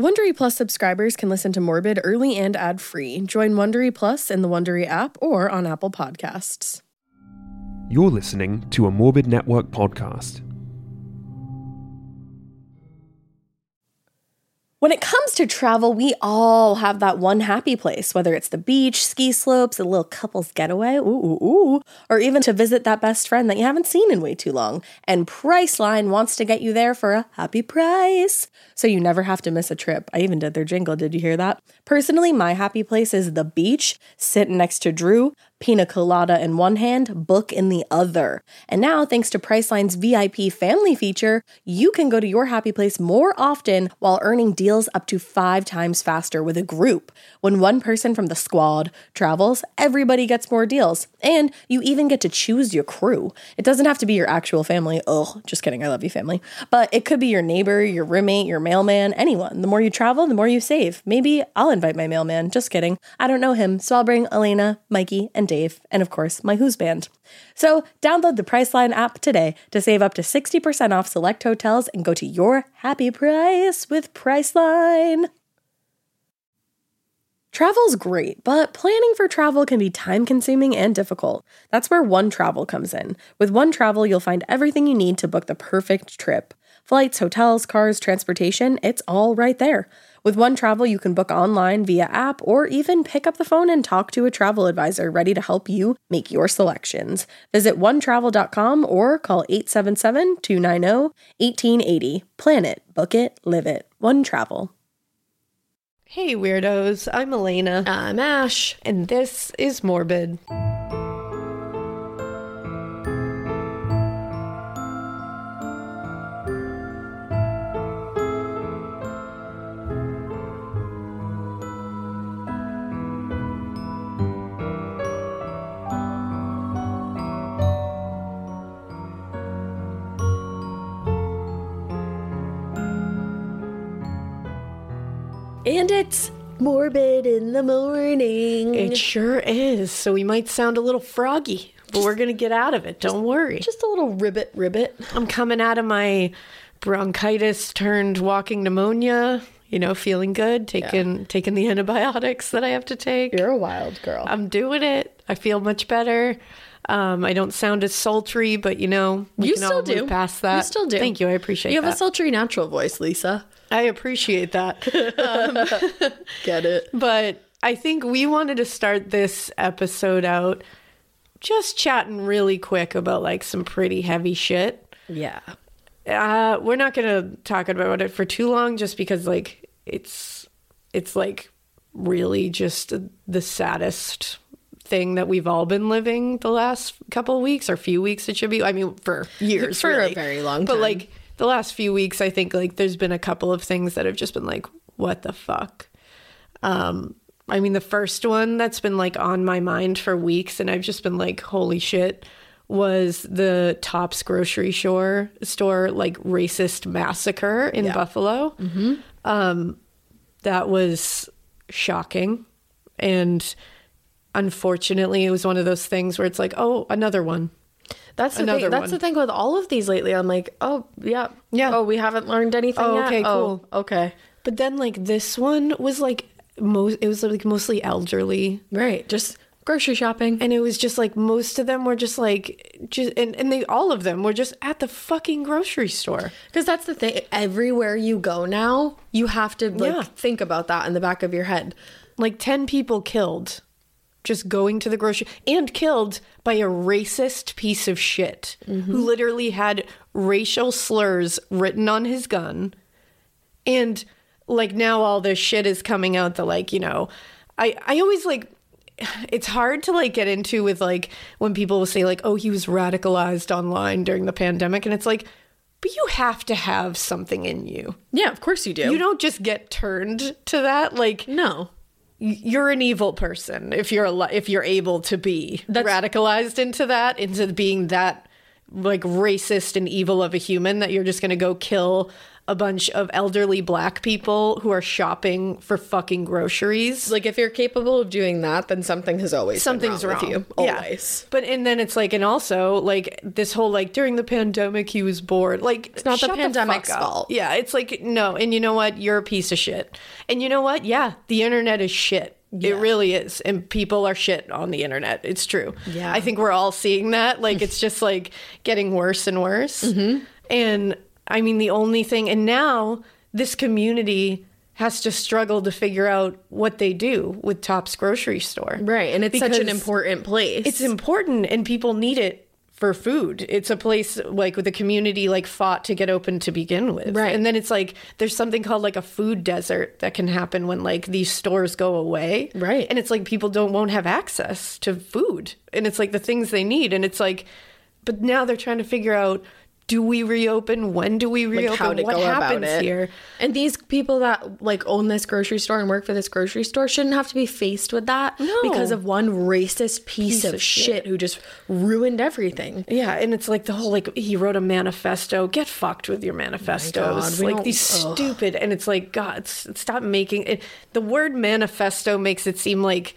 Wondery Plus subscribers can listen to Morbid early and ad-free. Join Wondery Plus in the Wondery app or on Apple Podcasts. You're listening to a Morbid Network podcast. When it comes to travel, we all have that one happy place, whether it's the beach, ski slopes, a little couple's getaway, or even to visit that best friend that you haven't seen in way too long. And Priceline wants to get you there for a happy price, so you never have to miss a trip. I even did their jingle. Did you hear that? Personally, my happy place is the beach, sitting next to Drew, pina colada in one hand, book in the other. And now, thanks to Priceline's VIP family feature, you can go to your happy place more often while earning deals up to 5 times faster with a group. When one person from the squad travels, everybody gets more deals. And you even get to choose your crew. It doesn't have to be your actual family. Ugh, just kidding, I love you, family. But it could be your neighbor, your roommate, your mailman, anyone. The more you travel, the more you save. Maybe I'll invite my mailman, just kidding. I don't know him, so I'll bring Elena, Mikey, and Dave, and of course, my Who's Band. So download the Priceline app today to save up to 60% off select hotels and go to your happy price with Priceline. Travel's great, but planning for travel can be time-consuming and difficult. That's where One Travel comes in. With One Travel, you'll find everything you need to book the perfect trip. Flights, hotels, cars, transportation, it's all right there. With One Travel, you can book online via app or even pick up the phone and talk to a travel advisor ready to help you make your selections. Visit onetravel.com or call 877-290-1880. Plan it, book it, live it. One Travel. Hey weirdos, I'm Elena. I'm Ash. And this is Morbid. And it's morbid in the morning. It sure is. So we might sound a little froggy, but we're going to get out of it. Don't worry. Just a little ribbit. I'm coming out of my bronchitis turned walking pneumonia, feeling good, taking the antibiotics that I have to take. You're a wild girl. I'm doing it. I feel much better. I don't sound as sultry, but we you can still all do. move past that. You still do. Thank you. I appreciate that. You have a sultry natural voice, Lisa. I appreciate that. Get it. But I think we wanted to start this episode out just chatting really quick about some pretty heavy shit. Yeah. We're not going to talk about it for too long just because it's really just the saddest thing that we've all been living the last couple of weeks or few weeks. It should be, for years, for really. a very long time. But the last few weeks, I think there's been a couple of things that have just been what the fuck? The first one that's been on my mind for weeks and I've just been holy shit, was the Tops grocery store racist massacre in Buffalo. Mm-hmm. That was shocking. And unfortunately, it was one of those things where it's oh, another one. That's the thing. That's the thing with all of these lately. I'm oh, yeah. Oh, we haven't learned anything yet? Okay, cool. Oh, okay. But then this one was it was mostly elderly. Right. Just grocery shopping. And it was just most of them were just all of them were just at the fucking grocery store. Because that's the thing. Everywhere you go now, you have to think about that in the back of your head. 10 people killed just going to the grocery and killed by a racist piece of shit who literally had racial slurs written on his gun. And now all this shit is coming out that I always it's hard to get into with when people will say oh, he was radicalized online during the pandemic. And it's but you have to have something in you. Yeah, of course you do. You don't just get turned to that. No. You're an evil person if you're able to be radicalized into being that racist and evil of a human that you're just going to go kill a bunch of elderly Black people who are shopping for fucking groceries. Like, if you're capable of doing that, then something's wrong with you. Always. Yeah. But, and then it's like, and also, like, this whole, like, during the pandemic, he was bored. Like, it's not the pandemic's fault. Yeah, it's like, no. And you know what? You're a piece of shit. And you know what? Yeah, the internet is shit. Yeah. It really is. And people are shit on the internet. It's true. Yeah. I think we're all seeing that. Like, it's just, like, getting worse and worse. Mm-hmm. And I mean, the only thing, and now this community has to struggle to figure out what they do with Tops grocery store. Right. And it's such an important place. It's important, and people need it for food. It's a place like with the community like fought to get open to begin with. Right. And then it's like there's something called like a food desert that can happen when like these stores go away. Right. And it's like people won't have access to food. And it's like the things they need. And it's like, but now they're trying to figure out, do we reopen? When do we reopen? Like how to what go happens about it here? And these people that like own this grocery store and work for this grocery store shouldn't have to be faced with that because of one racist piece of shit who just ruined everything. Yeah, and it's like the whole like he wrote a manifesto. Get fucked with your manifestos. Like these stupid. And it's like, God, stop making it. The word manifesto makes it seem like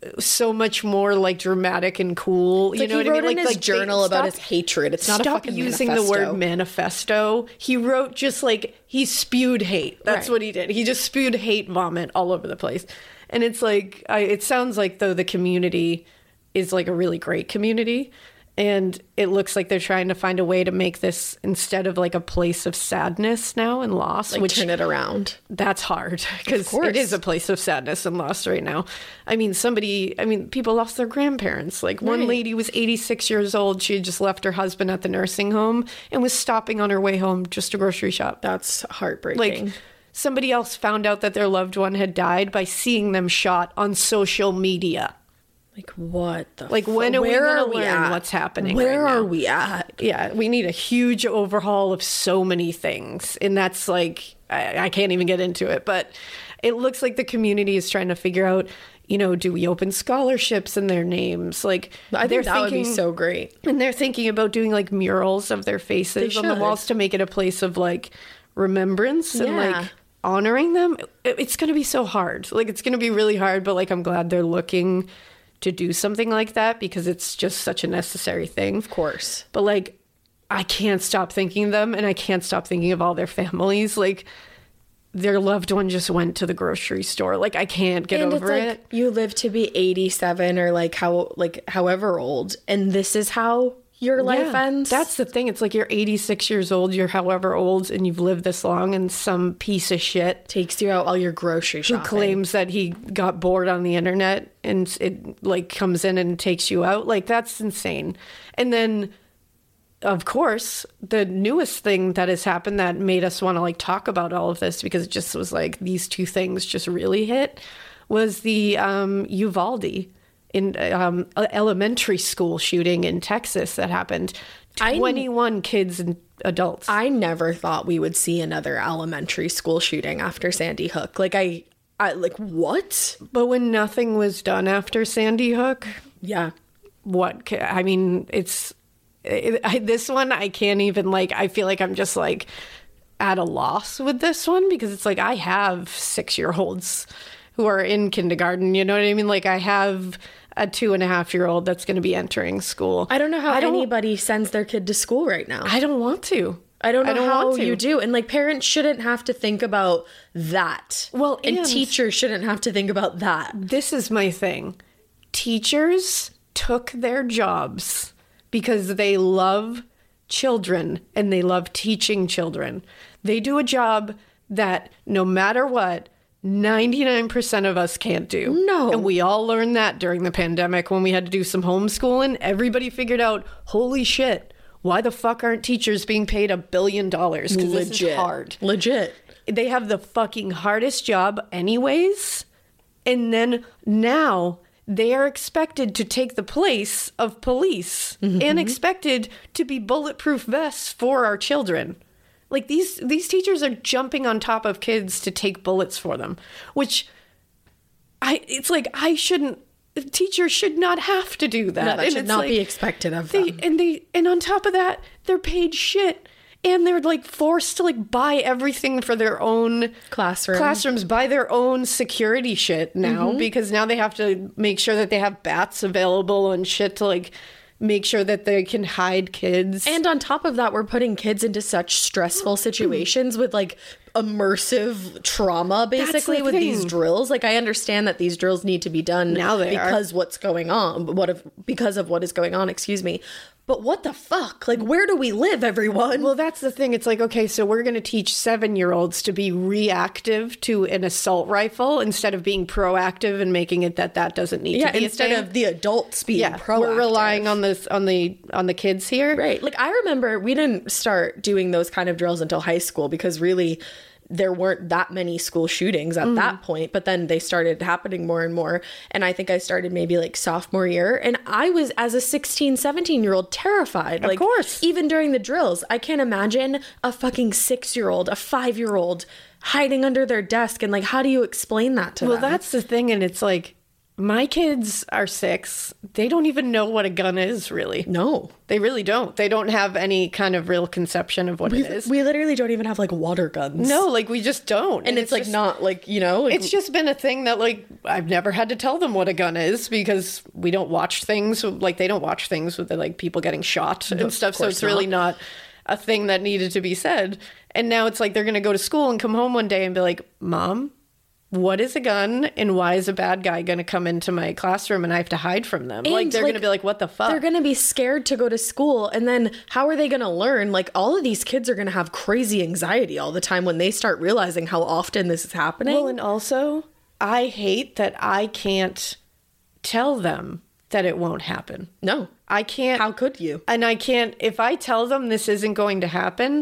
so much more like dramatic and cool. You know what I mean? Like in his journal about his hatred. It's not a fucking manifesto. Stop using the word manifesto. He wrote just like he spewed hate. That's what he did. He just spewed hate vomit all over the place. And it's like it sounds like though the community is like a really great community. And it looks like they're trying to find a way to make this instead of like a place of sadness now and loss, like turn it around. That's hard because it is a place of sadness and loss right now. I mean, people lost their grandparents. Like one lady was 86 years old. She had just left her husband at the nursing home and was stopping on her way home just to grocery shop. That's heartbreaking. Like somebody else found out that their loved one had died by seeing them shot on social media. Like what the like when are we gonna learn what's happening? Where are we at? Yeah, we need a huge overhaul of so many things, and that's like I can't even get into it. But it looks like the community is trying to figure out, you know, do we open scholarships in their names? Like I think that would be so great. And they're thinking about doing like murals of their faces on the walls to make it a place of like remembrance and like honoring them. It's going to be so hard. Like it's going to be really hard. But like I'm glad they're looking to do something like that because it's just such a necessary thing. Of course. But like, I can't stop thinking of them and I can't stop thinking of all their families. Like their loved one just went to the grocery store. Like I can't get over it. You live to be 87 or however old. And this is how your life ends. That's the thing. It's like you're 86 years old, you're however old, and you've lived this long, and some piece of shit takes you out while you're grocery shopping. Who claims that he got bored on the internet and it like comes in and takes you out. Like that's insane. And then of course, the newest thing that has happened that made us want to like talk about all of this because it just was like these two things just really hit was the Uvalde in elementary school shooting in Texas that happened. 21 kids and adults. I never thought we would see another elementary school shooting after Sandy Hook. Like I like what? But when nothing was done after Sandy Hook, what? I mean, this one I can't even like. I feel like I'm just like at a loss with this one because it's like I have 6-year-olds who are in kindergarten. You know what I mean? Like I have a 2.5-year-old that's going to be entering school. I don't know how anybody sends their kid to school right now. I don't want to. I don't know how you do. And like parents shouldn't have to think about that. Well, and teachers shouldn't have to think about that. This is my thing. Teachers took their jobs because they love children and they love teaching children. They do a job that no matter what, 99% of us can't do. No. And we all learned that during the pandemic when we had to do some homeschooling. Everybody figured out, holy shit, why the fuck aren't teachers being paid $1 billion? Because this is hard. Legit. They have the fucking hardest job anyways. And then now they are expected to take the place of police and expected to be bulletproof vests for our children. Like these teachers are jumping on top of kids to take bullets for them, which teachers should not have to do that. No, that should not be expected of them. And on top of that, they're paid shit. And they're like forced to like buy everything for their own classrooms, buy their own security shit now, because now they have to make sure that they have bats available and shit to like make sure that they can hide kids. And on top of that, we're putting kids into such stressful situations with like immersive trauma, basically, with these drills. Like, I understand that these drills need to be done now because because of what is going on, excuse me. But what the fuck? Like, where do we live, everyone? Well, that's the thing. It's like, okay, so we're going to teach 7-year-olds to be reactive to an assault rifle instead of being proactive and making it that doesn't need to be instead of the adults being proactive. We're relying on this on the kids here. Right. Like, I remember we didn't start doing those kind of drills until high school, because really there weren't that many school shootings at that point, but then they started happening more and more. And I think I started maybe like sophomore year, and I was, as a 16, 17-year-old, terrified. Of course. Even during the drills, I can't imagine a fucking 6-year-old, a 5-year-old hiding under their desk. And like, how do you explain that to them? Well, that's the thing. And it's like, my kids are 6. They don't even know what a gun is, really. No. They really don't. They don't have any kind of real conception of what it is. We literally don't even have like water guns. No, like we just don't. And it's like just, not like, you know. Like, it's just been a thing that like I've never had to tell them what a gun is, because we don't watch things like they don't watch things with like people getting shot and stuff. So it's really not a thing that needed to be said. And now it's like they're going to go to school and come home one day and be like, Mom, what is a gun, and why is a bad guy going to come into my classroom and I have to hide from them? And like, they're going to be like, what the fuck? They're going to be scared to go to school. And then how are they going to learn? Like, all of these kids are going to have crazy anxiety all the time when they start realizing how often this is happening. Well, and also, I hate that I can't tell them that it won't happen. No. I can't. How could you? And I can't, if I tell them this isn't going to happen,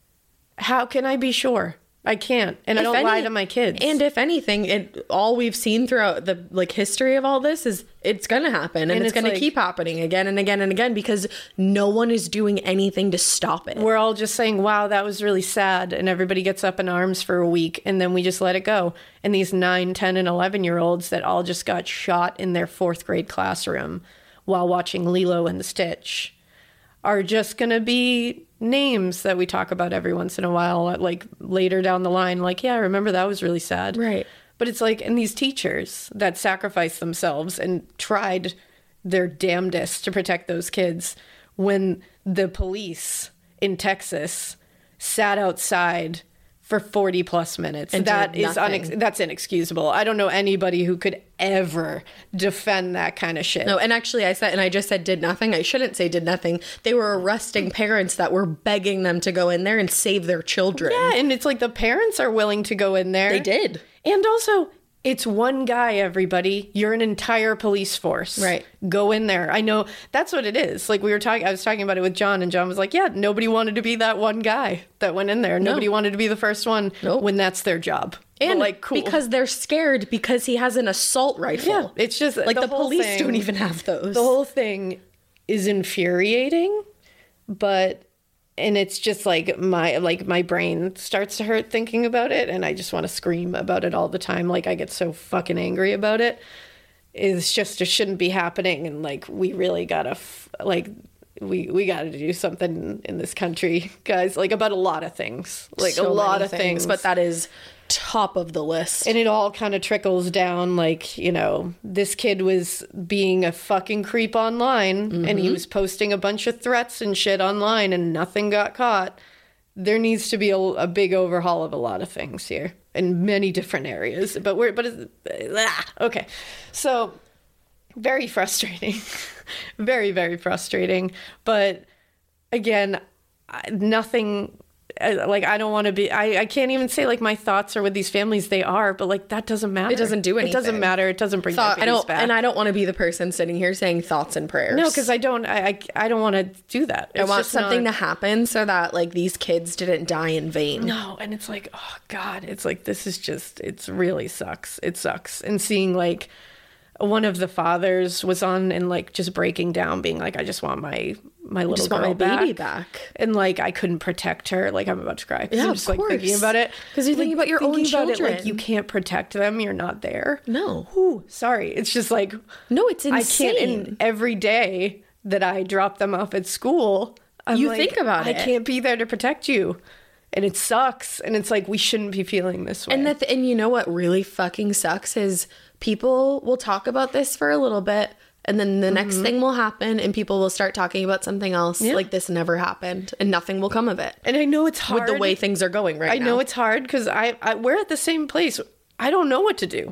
how can I be sure? I can't. And I don't lie to my kids. And if anything, all we've seen throughout the like history of all this is it's going to happen, and it's going to keep happening again and again and again, because no one is doing anything to stop it. We're all just saying, wow, that was really sad. And everybody gets up in arms for a week, and then we just let it go. And these 9, 10, and 11-year-olds that all just got shot in their 4th grade classroom while watching Lilo and Stitch are just going to be names that we talk about every once in a while, like later down the line, like, yeah, I remember that was really sad. Right. But it's like, and these teachers that sacrificed themselves and tried their damnedest to protect those kids, when the police in Texas sat outside for 40 plus minutes. And that is that's inexcusable. I don't know anybody who could ever defend that kind of shit. No, and actually I just said did nothing. I shouldn't say did nothing. They were arresting parents that were begging them to go in there and save their children. Yeah, and it's like the parents are willing to go in there. They did. And also, it's one guy, everybody. You're an entire police force. Right. Go in there. I know that's what it is. Like I was talking about it with John, and John was like, yeah, nobody wanted to be that one guy that went in there. Nobody wanted to be the first one when that's their job. And but like, cool. Because they're scared because he has an assault rifle. Yeah, it's just like the police don't even have those. The whole thing is infuriating, and it's just like my brain starts to hurt thinking about it, and I just want to scream about it all the time. Like, I get so fucking angry about it. It shouldn't be happening, and like we really gotta we gotta do something in this country, guys. Like, about a lot of things, like so a lot of things, but that is top of the list. And it all kind of trickles down, like, you know, this kid was being a fucking creep online, and he was posting a bunch of threats and shit online, and nothing got caught. There needs to be a big overhaul of a lot of things here in many different areas. Okay. So very frustrating. Very, very frustrating. But again, nothing... Like, I don't want to be, I can't even say like my thoughts are with these families. They are, but like, that doesn't matter. It doesn't do anything. It doesn't matter. It doesn't bring their peace back. And I don't want to be the person sitting here saying thoughts and prayers. No, because I don't want to do that. I want something to happen so that like these kids didn't die in vain. No, and it's like, oh God, it's like, this is just, it's really sucks. It sucks. And seeing like, one of the fathers was on and like just breaking down, being like, I just want my little girl baby back. And like, I couldn't protect her. Like, I'm about to cry. Yeah, I'm just like thinking about it. Because you're thinking about your own children. Like, you can't protect them. You're not there. No. Ooh, sorry. It's just like, no, it's insane. I can't. And every day that I drop them off at school, You think about it. I can't be there to protect you. And it sucks. And it's like, we shouldn't be feeling this way. And you know what really fucking sucks is people will talk about this for a little bit, and then the next thing will happen and people will start talking about something else like this never happened, and nothing will come of it. And I know it's hard. With the way things are going right now. I know it's hard because we're at the same place. I don't know what to do.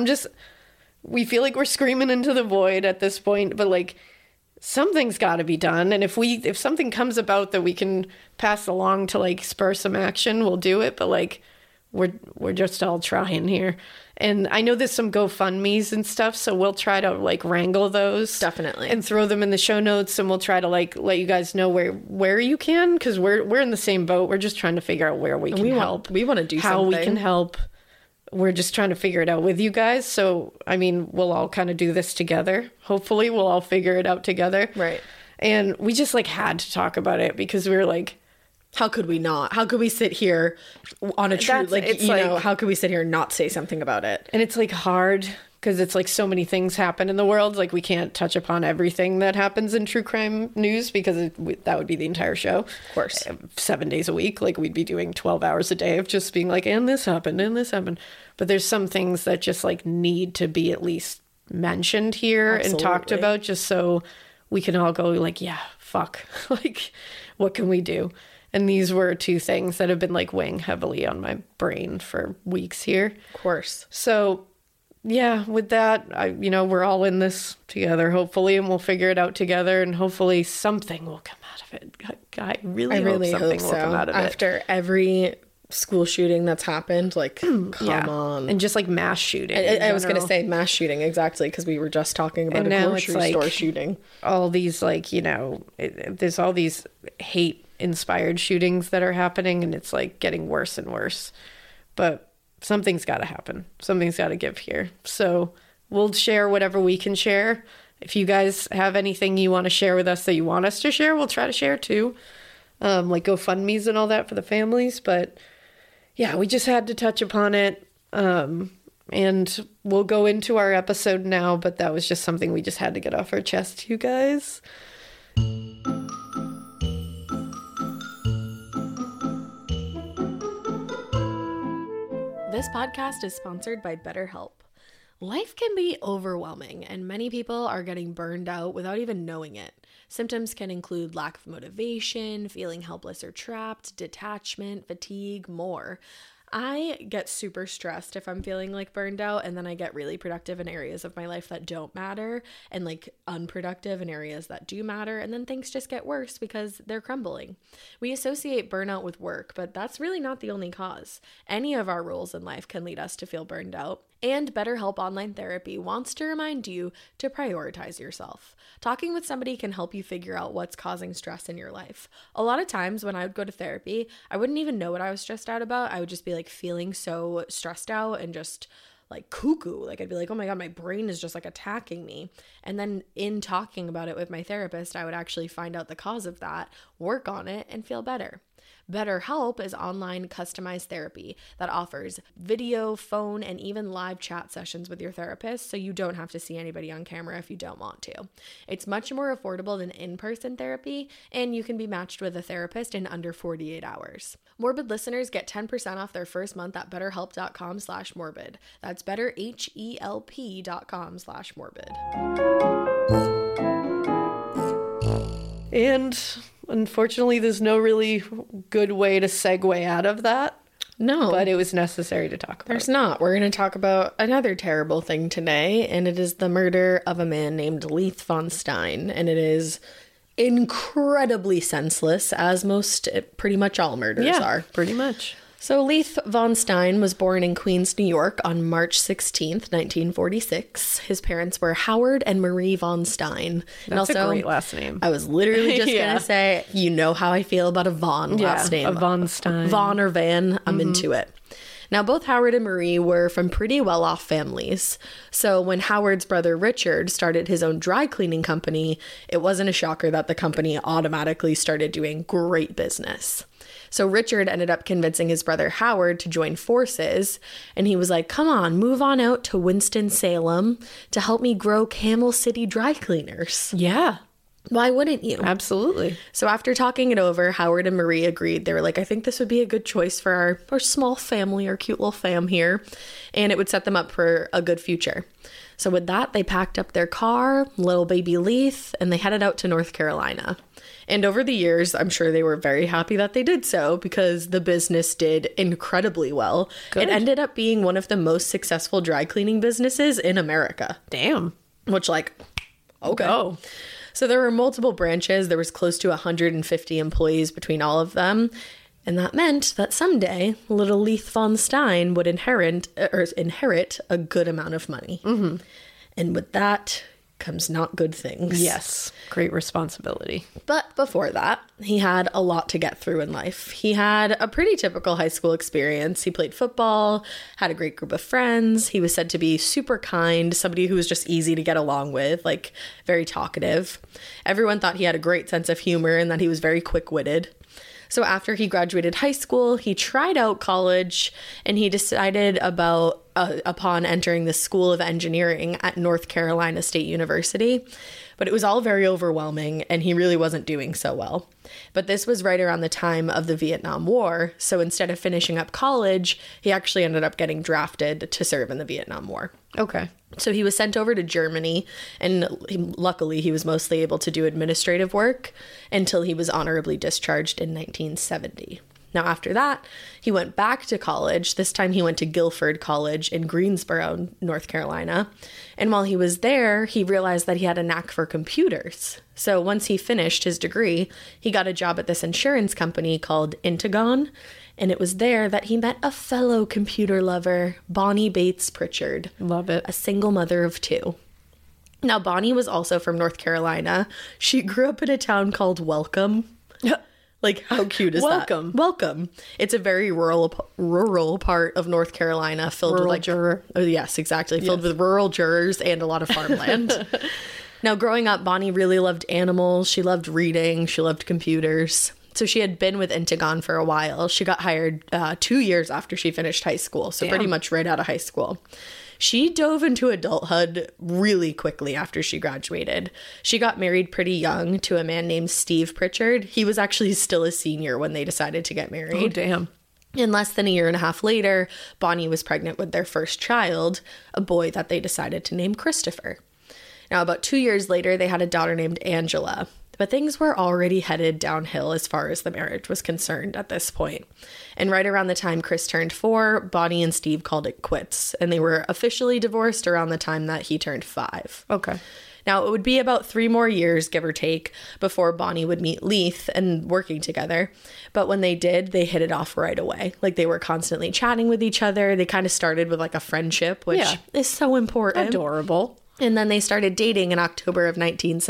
We feel like we're screaming into the void at this point, but like, something's got to be done. And if something comes about that we can pass along to like spur some action, we'll do it. But like, we're just all trying here. And I know there's some GoFundMes and stuff, so we'll try to like wrangle those. Definitely. And throw them in the show notes, and we'll try to like let you guys know where you can, because we're in the same boat. We're just trying to figure out where we can help. We want to do how something. we can help. We're just trying to figure it out with you guys. So, I mean, we'll all kind of do this together. Hopefully we'll all figure it out together. Right. And we just like had to talk about it because we were like, how could we not? How could we sit here on a true, how could we sit here and not say something about it? And it's like hard because it's like so many things happen in the world. Like, we can't touch upon everything that happens in true crime news because that would be the entire show. Of course. 7 days a week. Like, we'd be doing 12 hours a day of just being like, and this happened, and this happened. But there's some things that just like need to be at least mentioned here and talked about, just so we can all go like, yeah, fuck. Like, what can we do? And these were two things that have been like weighing heavily on my brain for weeks here. Of course. So yeah, with that, we're all in this together, hopefully, and we'll figure it out together, and hopefully something will come out of it. I really hope something will come out of it. After every school shooting that's happened, like, come on. And just like mass shooting. I was going to say mass shooting, exactly, because we were just talking about a grocery store shooting. All these, like, there's all these hate-inspired shootings that are happening, and it's like getting worse and worse. But something's got to happen. Something's got to give here. So we'll share whatever we can share. If you guys have anything you want to share with us that you want us to share, we'll try to share too. Like GoFundMes and all that for the families. But yeah, we just had to touch upon it. And we'll go into our episode now, but that was just something we just had to get off our chest, you guys. This podcast is sponsored by BetterHelp. Life can be overwhelming, and many people are getting burned out without even knowing it. Symptoms can include lack of motivation, feeling helpless or trapped, detachment, fatigue, more. I get super stressed if I'm feeling like burned out, and then I get really productive in areas of my life that don't matter, and like unproductive in areas that do matter, and then things just get worse because they're crumbling. We associate burnout with work, but that's really not the only cause. Any of our roles in life can lead us to feel burned out. And BetterHelp Online Therapy wants to remind you to prioritize yourself. Talking with somebody can help you figure out what's causing stress in your life. A lot of times when I would go to therapy, I wouldn't even know what I was stressed out about. I would just be like feeling so stressed out and just like cuckoo. Like, I'd be like, oh my God, my brain is just like attacking me. And then in talking about it with my therapist, I would actually find out the cause of that, work on it, and feel better. BetterHelp is online customized therapy that offers video, phone, and even live chat sessions with your therapist, so you don't have to see anybody on camera if you don't want to. It's much more affordable than in-person therapy, and you can be matched with a therapist in under 48 hours. Morbid listeners get 10% off their first month at betterhelp.com/morbid. That's betterhelp.com/morbid. And unfortunately, there's no really good way to segue out of that. No. But it was necessary to talk about. There's not. We're going to talk about another terrible thing today, and it is the murder of a man named Leith Von Stein. And it is incredibly senseless, as pretty much all murders are. Pretty much. So Leith Von Stein was born in Queens, New York on March 16th, 1946. His parents were Howard and Marie Von Stein. That's a great last name. I was literally just going to say, you know how I feel about a Von last name. A Von Stein. Von or Van, I'm into it. Now, both Howard and Marie were from pretty well-off families. So when Howard's brother Richard started his own dry cleaning company, it wasn't a shocker that the company automatically started doing great business. So Richard ended up convincing his brother Howard to join forces, and he was like, come on, move on out to Winston-Salem to help me grow Camel City Dry Cleaners. Yeah. Why wouldn't you? Absolutely. So after talking it over, Howard and Marie agreed. They were like, I think this would be a good choice for our small family, our cute little fam here. And it would set them up for a good future. So with that, they packed up their car, little baby Leith, and they headed out to North Carolina. And over the years, I'm sure they were very happy that they did so because the business did incredibly well. Good. It ended up being one of the most successful dry cleaning businesses in America. Damn. Which, like, okay. Oh. So there were multiple branches. There was close to 150 employees between all of them. And that meant that someday little Leith von Stein would inherit a good amount of money. Mm-hmm. And with that comes not good things. Yes. Great responsibility. But before that, he had a lot to get through in life. He had a pretty typical high school experience. He played football, had a great group of friends. He was said to be super kind, somebody who was just easy to get along with, like very talkative. Everyone thought he had a great sense of humor and that he was very quick-witted. So after he graduated high school, he tried out college and he decided upon entering the School of Engineering at North Carolina State University. But it was all very overwhelming and he really wasn't doing so well. But this was right around the time of the Vietnam War. So instead of finishing up college, he actually ended up getting drafted to serve in the Vietnam War. Okay. So he was sent over to Germany, and luckily he was mostly able to do administrative work until he was honorably discharged in 1970. Now, after that, he went back to college. This time he went to Guilford College in Greensboro, North Carolina. And while he was there, he realized that he had a knack for computers. So once he finished his degree, he got a job at this insurance company called Intagon. And it was there that he met a fellow computer lover, Bonnie Bates Pritchard. Love it. A single mother of two. Now, Bonnie was also from North Carolina. She grew up in a town called Welcome. Like, how cute is Welcome. that? Welcome. It's a very rural part of North Carolina filled with like juror. Oh, yes, exactly. Filled with rural jurors and a lot of farmland. Now, growing up, Bonnie really loved animals. She loved reading. She loved computers. So she had been with Intagon for a while. She got hired 2 years after she finished high school. So pretty much right out of high school. She dove into adulthood really quickly after she graduated. She got married pretty young to a man named Steve Pritchard. He was actually still a senior when they decided to get married. Oh, damn. And less than a year and a half later, Bonnie was pregnant with their first child, a boy that they decided to name Christopher. Now, about 2 years later, they had a daughter named Angela. But things were already headed downhill as far as the marriage was concerned at this point. And right around the time Chris turned 4, Bonnie and Steve called it quits. And they were officially divorced around the time that he turned 5. Okay. Now, it would be about 3 more years, give or take, before Bonnie would meet Leith and working together. But when they did, they hit it off right away. Like, they were constantly chatting with each other. They kind of started with, like, a friendship, which is so important. Adorable. And then they started dating in October of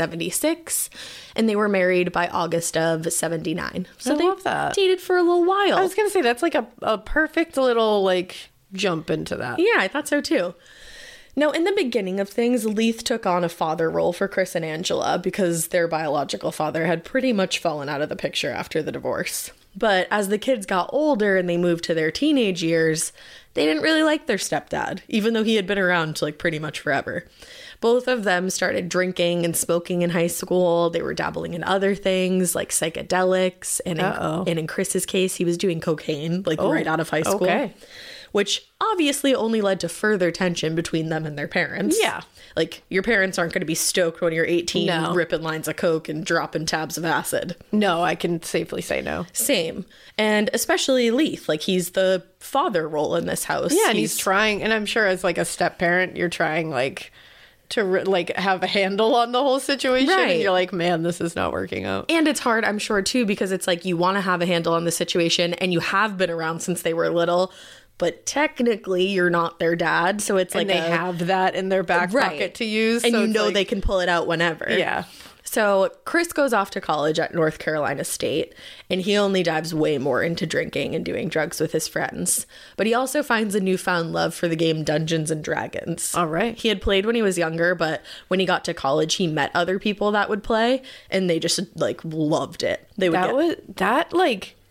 1976, and they were married by August of 79. So they love that. dated for a little while. I was going to say, that's like a perfect little, like, jump into that. Yeah, I thought so too. Now, in the beginning of things, Leith took on a father role for Chris and Angela because their biological father had pretty much fallen out of the picture after the divorce. But as the kids got older and they moved to their teenage years, they didn't really like their stepdad, even though he had been around like pretty much forever. Both of them started drinking and smoking in high school. They were dabbling in other things like psychedelics. And in Chris's case, he was doing cocaine like right out of high school. Okay. Which obviously only led to further tension between them and their parents. Yeah. Like, your parents aren't going to be stoked when you're 18 No. ripping lines of coke and dropping tabs of acid. No, I can safely say no. Same. And especially Leith. Like, he's the father role in this house. Yeah, and he's trying, and I'm sure as like a step parent, you're trying like to like have a handle on the whole situation. Right. And you're like, man, this is not working out. And it's hard, I'm sure, too, because it's like you want to have a handle on the situation and you have been around since they were little. But technically, you're not their dad, so it's like they have that in their back pocket to use. And so you it's know like, they can pull it out whenever. Yeah. So Chris goes off to college at North Carolina State, and he only dives way more into drinking and doing drugs with his friends. But he also finds a newfound love for the game Dungeons and Dragons. All right. He had played when he was younger, but when he got to college, he met other people that would play, and they just like loved it. They would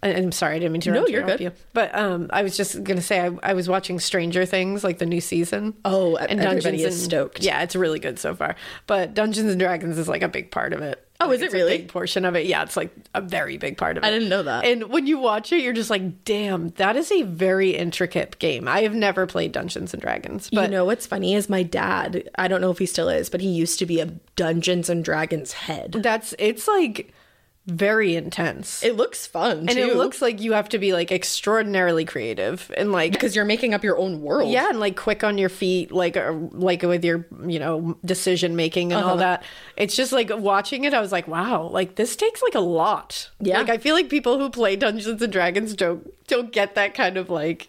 I'm sorry, I didn't mean to No, interrupt you're you. But I was just going to say, I was watching Stranger Things, like the new season. Oh, everybody is stoked. Yeah, it's really good so far. But Dungeons and Dragons is like a big part of it. Oh, Like, is it it's really? a big portion of it. Yeah, it's like a very big part of it. I didn't know that. And when you watch it, you're just like, damn, that is a very intricate game. I have never played Dungeons and Dragons. But You know what's funny is my dad, I don't know if he still is, but he used to be a Dungeons and Dragons head. it's like very intense. It looks fun, And too. it looks like you have to be like extraordinarily creative and like because you're making up your own world. yeah, and like quick on your feet, like with your decision making and all that. It's just like watching it, I was like, wow, like this takes like a lot. Yeah. Like I feel like people who play Dungeons and Dragons don't get that kind of like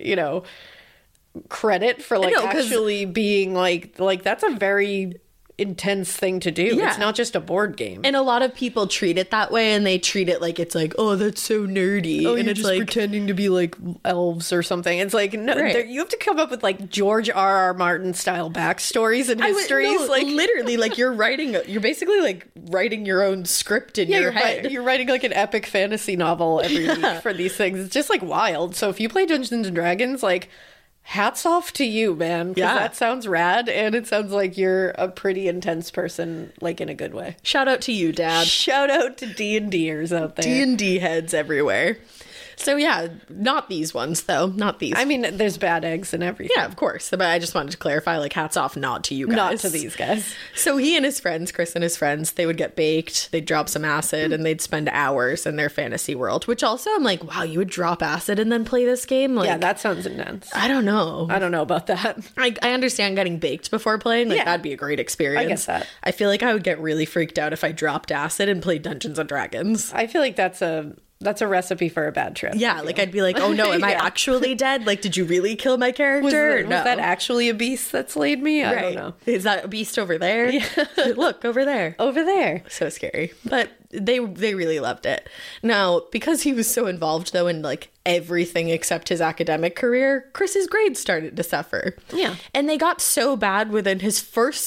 credit for like know, 'cause- actually being like that's a very intense thing to do. Yeah. It's not just a board game. And a lot of people treat it that way, and they treat it like it's like, oh, that's so nerdy. Oh, and you're it's just like, pretending to be like elves or something. It's like no, Right. you have to come up with like George R.R. Martin style backstories and histories. no, like literally, like you're basically like writing your own script in your you're, head. you're writing like an epic fantasy novel every week for these things. It's just like wild. So if you play Dungeons and Dragons, like hats off to you, man. 'Cause Yeah. that sounds rad, and it sounds like you're a pretty intense person, like in a good way. Shout out to you, Dad. Shout out to D&Ders out there. D&D heads everywhere. So yeah, not these ones though. Not these. I mean, there's bad eggs and everything. yeah, of course. But I just wanted to clarify, like, hats off, not to you guys. Not to these guys. So he and his friends, Chris and his friends, they would get baked, they'd drop some acid, and they'd spend hours in their fantasy world. Which also, I'm like, wow, you would drop acid and then play this game? Like, Yeah, that sounds intense. I don't know. I don't know about that. I understand getting baked before playing. Like, Yeah. that'd be a great experience. I get that. I feel like I would get really freaked out if I dropped acid and played Dungeons and Dragons. I feel like that's a recipe for a bad trip. Yeah, like I'd be like, oh no, am I Yeah. actually dead? Like, did you really kill my Was, character? was that actually a beast that slayed me? I don't know. Is that a beast over there? Look, over there. Over there. So scary. But they really loved it. Now, because he was so involved though in like everything except his academic career, Chris's grades started to suffer. Yeah. And they got so bad within his first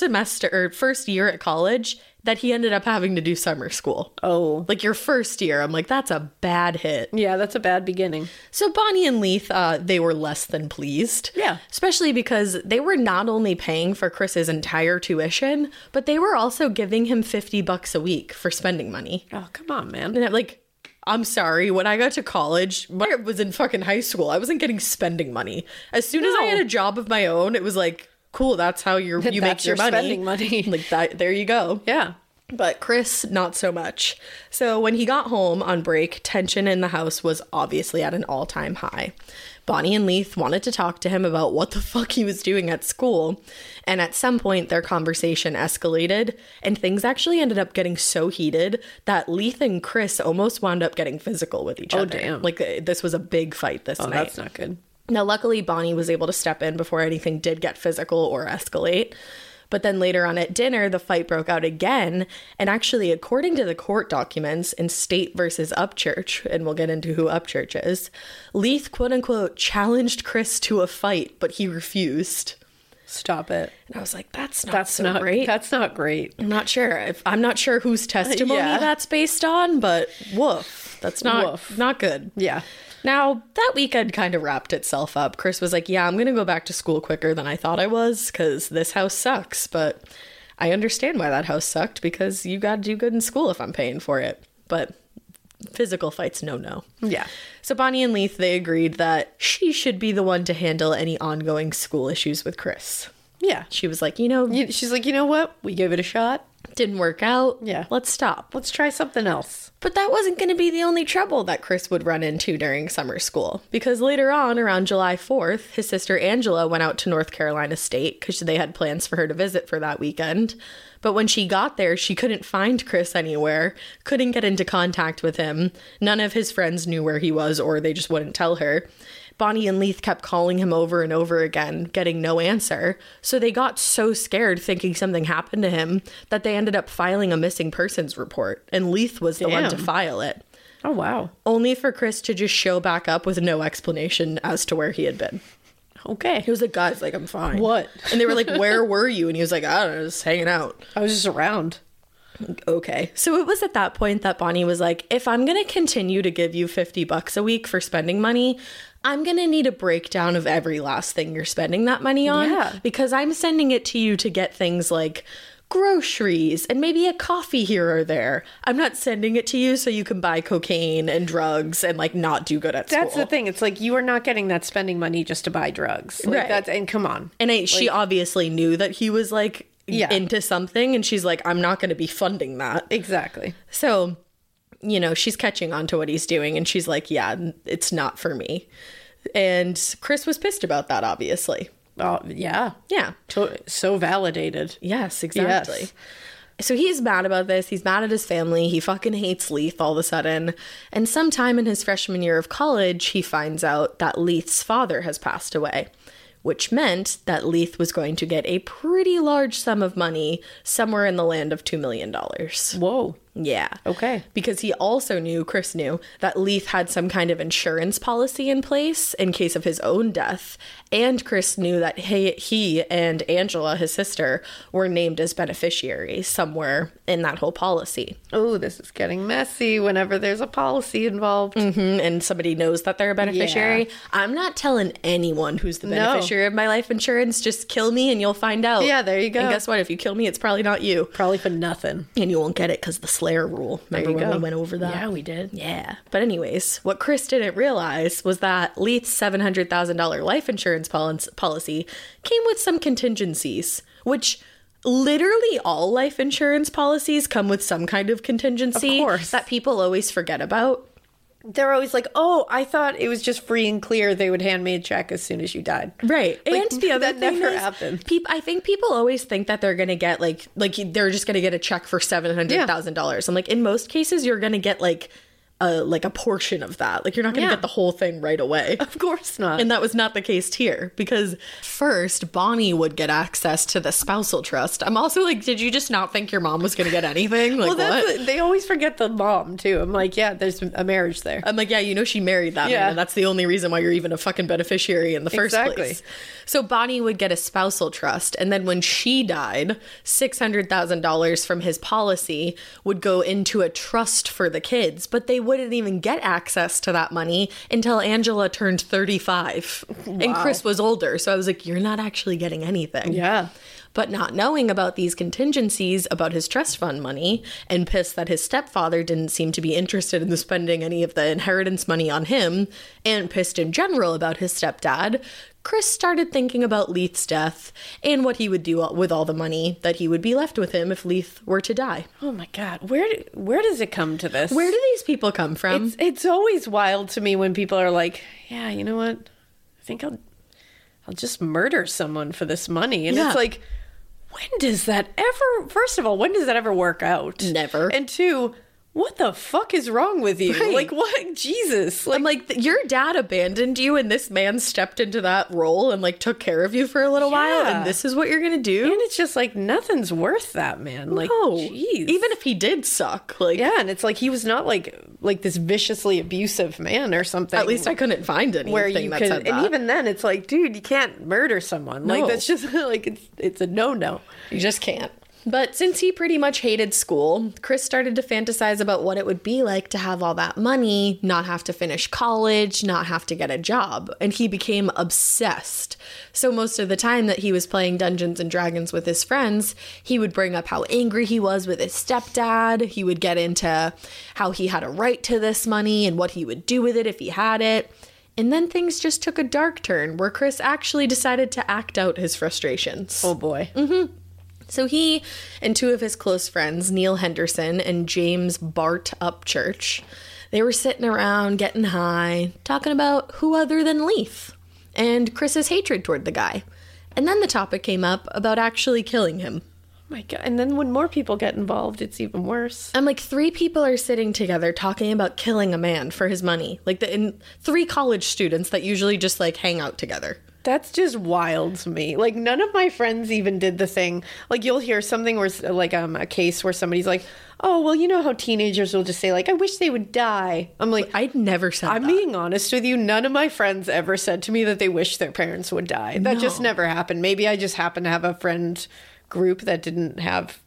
year at college that he ended up having to do summer school. Oh. Like your first year, I'm like, that's a bad hit. Yeah, that's a bad beginning. So Bonnie and Leith, they were less than pleased. Yeah. Especially because they were not only paying for Chris's entire tuition, but they were also giving him $50 a week for spending money. Oh, come on, man. And I'm like, I'm sorry, when I got to college, when I was in fucking high school, I wasn't getting spending money. As soon as I No. had a job of my own, it was like, cool, that's how you make That's your your money. spending money. Like that, there you go. Yeah. But Chris, not so much. So when he got home on break, tension in the house was obviously at an all-time high. Bonnie and Leith wanted to talk to him about what the fuck he was doing at school. And at some point, their conversation escalated, and things actually ended up getting so heated that Leith and Chris almost wound up getting physical with each other. Damn. Like, this was a big fight this night. That's not good. Now, luckily, Bonnie was able to step in before anything did get physical or escalate. But then later on at dinner, the fight broke out again. And actually, according to the court documents in State versus Upchurch, and we'll get into who Upchurch is, Leith, quote unquote, challenged Chris to a fight, but he refused. Stop it. And I was like, that's That's so not great. That's not great. I'm not sure whose testimony Yeah. that's based on, but woof. That's not good. Yeah. Now, that weekend kind of wrapped itself up. Chris was like, yeah, I'm going to go back to school quicker than I thought I was because this house sucks. But I understand why that house sucked because you got to do good in school if I'm paying for it. But physical fights, no. Yeah. So Bonnie and Leith, they agreed that she should be the one to handle any ongoing school issues with Chris. Yeah. She was like, She's like, you know what? We give it a shot. didn't work out. Yeah. Let's stop. Let's try something else. But that wasn't going to be the only trouble that Chris would run into during summer school. Because later on, around July 4th, his sister Angela went out to North Carolina State because they had plans for her to visit for that weekend. But when she got there, she couldn't find Chris anywhere, couldn't get into contact with him. None of his friends knew where he was, or they just wouldn't tell her. Bonnie and Leith kept calling him over and over again, getting no answer. So they got so scared thinking something happened to him that they ended up filing a missing persons report, and Leith was the one to Damn. file it. Oh, wow. Only for Chris to just show back up with no explanation as to where he had been. Okay. He was like, guys, like, I'm fine. What? And they were like, where were you? And he was like, I don't know, just hanging out. I was just around. Okay. So it was at that point that Bonnie was like, if I'm going to continue to give you $50 a week for spending money, I'm going to need a breakdown of every last thing you're spending that money on. Yeah. Because I'm sending it to you to get things like groceries and maybe a coffee here or there. I'm not sending it to you so you can buy cocaine and drugs and like not do good at school. That's the thing. It's like you are not getting that spending money just to buy drugs. Like Right. That's, and come on. And she obviously knew that he was like Yeah. into something, and she's like, I'm not going to be funding that. Exactly. So, you know, she's catching on to what he's doing, and she's like, yeah, it's not for me. And Chris was pissed about that, obviously. Oh, yeah. Yeah. So validated. Yes, exactly. Yes. So he's mad about this. He's mad at his family. He fucking hates Leith all of a sudden. And sometime in his freshman year of college, he finds out that Leith's father has passed away, which meant that Leith was going to get a pretty large sum of money somewhere in the land of $2 million. Whoa. Yeah. Okay. Because he also knew, Chris knew, that Leith had some kind of insurance policy in place in case of his own death. And Chris knew that he and Angela, his sister, were named as beneficiaries somewhere in that whole policy. Oh, this is getting messy whenever there's a policy involved. And somebody knows that they're a beneficiary. Yeah. I'm not telling anyone who's the beneficiary of my life insurance. Just kill me and you'll find out. Yeah, there you go. And guess what? If you kill me, it's probably not you. Probably for nothing. And you won't get it because the Slayer rule. Remember when we went over that? Yeah, we did. Yeah. But anyways, what Chris didn't realize was that Leith's $700,000 life insurance policy came with some contingencies, which literally all life insurance policies come with some kind of contingency. Of course. That people always forget about. They're always like, oh, I thought it was just free and clear. They would hand me a check as soon as you died. Right. Like, and the other that thing never is, happened. I think people always think that they're going to get like they're just going to get a check for $700,000. I'm like, in most cases, you're going to get like a portion of that. Like, you're not going to get the whole thing right away. Of course not. And that was not the case here, because first Bonnie would get access to the spousal trust. I'm also like, did you just not think your mom was going to get anything? Like, what? They always forget the mom too. I'm like, yeah, there's a marriage there. I'm like, yeah, you know, she married that man, and that's the only reason why you're even a fucking beneficiary in the first place. So Bonnie would get a spousal trust, and then when she died, $600,000 from his policy would go into a trust for the kids, but they wouldn't even get access to that money until Angela turned 35. Wow. And Chris was older, so I was like, you're not actually getting anything. Yeah. But not knowing about these contingencies about his trust fund money, and pissed that his stepfather didn't seem to be interested in spending any of the inheritance money on him, and pissed in general about his stepdad, Chris started thinking about Leith's death and what he would do with all the money that he would be left with him if Leith were to die. Oh my God. Where does it come to this? Where do these people come from? It's always wild to me when people are like, yeah, you know what? I think I'll just murder someone for this money. And it's like, first of all, when does that ever work out? Never. And two, what the fuck is wrong with you? Right. Like, what? Jesus. I'm like, your dad abandoned you and this man stepped into that role and like took care of you for a little while, and this is what you're gonna do? And it's just like, nothing's worth that, man. Like, no. jeez. Even if he did suck. Like, yeah, and it's like he was not like this viciously abusive man or something. At least I couldn't find anything where you that could, said that. and even then, it's like, dude, you can't murder someone. No. Like, that's just like it's a no-no. You just can't. But since he pretty much hated school, Chris started to fantasize about what it would be like to have all that money, not have to finish college, not have to get a job. And he became obsessed. So most of the time that he was playing Dungeons and Dragons with his friends, he would bring up how angry he was with his stepdad. He would get into how he had a right to this money and what he would do with it if he had it. And then things just took a dark turn where Chris actually decided to act out his frustrations. Oh boy. Mm-hmm. So he and two of his close friends, Neil Henderson and James Bart Upchurch, they were sitting around getting high, talking about who other than Leith and Chris's hatred toward the guy. And then the topic came up about actually killing him. Oh my God. And then when more people get involved, it's even worse. I'm like, 3 people are sitting together talking about killing a man for his money. Like, 3 college students that usually just like hang out together. That's just wild to me. Like, none of my friends even did the thing. Like, you'll hear something where, like, a case where somebody's like, oh, well, you know how teenagers will just say, like, I wish they would die. I'm like, I'd never said I'm that. being honest with you. None of my friends ever said to me that they wish their parents would die. That just never happened. Maybe I just happened to have a friend group that didn't have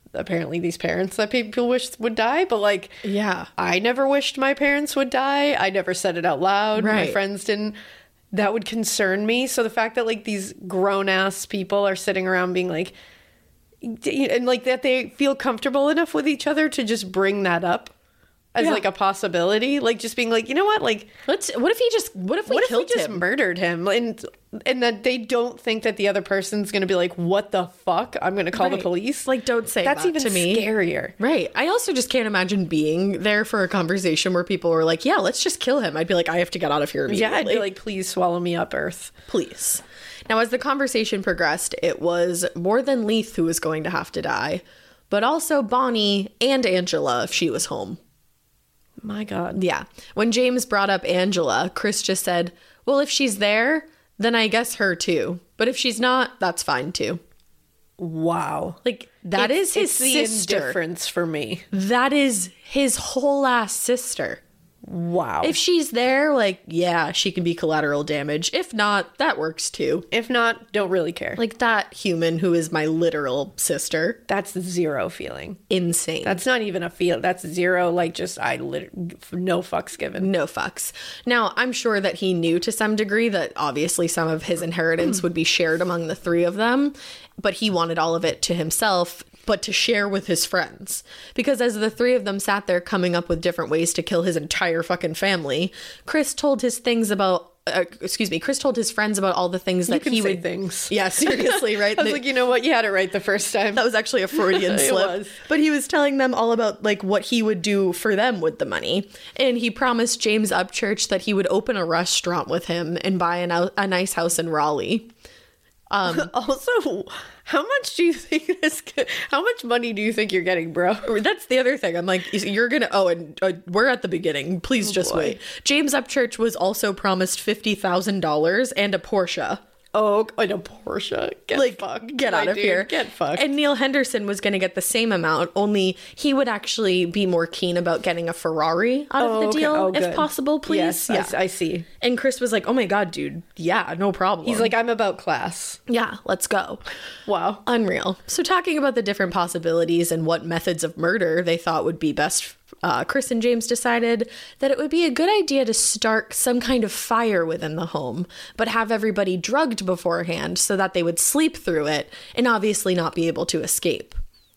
apparently these parents that people wish would die, but like, Yeah. I never wished my parents would die. I never said it out loud. My Right. friends didn't. That would concern me. So the fact that like these grown ass people are sitting around being like, and like that they feel comfortable enough with each other to just bring that up as Yeah. like a possibility, like just being like, you know what, like What if we killed just him? murdered him, and that they don't think that the other person's gonna be like, what the fuck, I'm gonna call the Right. police. Like, don't say That's that even to me. scarier. Right. I also just can't imagine being there for a conversation where people were like, yeah, let's just kill him. I'd be like, I have to get out of here Yeah, immediately. I'd be like, please swallow me up, Earth. Please. Now, as the conversation progressed, it was more than Leith who was going to have to die, but also Bonnie and Angela if she was home. My God. Yeah. When James brought up Angela, Chris just said, well, if she's there, then I guess her too. But if she's not, that's fine too. Wow. Like, that is his it's the sister. indifference for me. That is his whole ass sister. Wow. If she's there, like, yeah, she can be collateral damage. If not, that works too. If not, don't really care. Like that human who is my literal sister. That's zero feeling. Insane. That's not even a feel. That's zero. Like just no fucks given. No fucks. Now, I'm sure that he knew to some degree that obviously some of his inheritance would be shared among the three of them, but he wanted all of it to himself, but to share with his friends. Because as the three of them sat there coming up with different ways to kill his entire fucking family, Chris told his friends about all the things that can he say would things. Yeah, seriously, right? I was like, you know what? You had it right the first time. That was actually a Freudian It slip. was. But he was telling them all about like what he would do for them with the money. And he promised James Upchurch that he would open a restaurant with him and buy a nice house in Raleigh. Also, how much do you think how much money do you think you're getting, bro? That's the other thing. I'm like, you're going to, we're at the beginning. Please just boy. wait. James Upchurch was also promised $50,000 and a Porsche. Oh, and a Porsche. Get fucked. Get out my of dude. here. Get fucked. And Neil Henderson was going to get the same amount, only he would actually be more keen about getting a Ferrari out of the okay. deal, Oh, if good. possible, please. Yes, I see. And Chris was like, oh my God, dude. Yeah, no problem. He's like, I'm about class. yeah, let's go. Wow. Unreal. So talking about the different possibilities and what methods of murder they thought would be best, Chris and James decided that it would be a good idea to start some kind of fire within the home, but have everybody drugged beforehand so that they would sleep through it and obviously not be able to escape.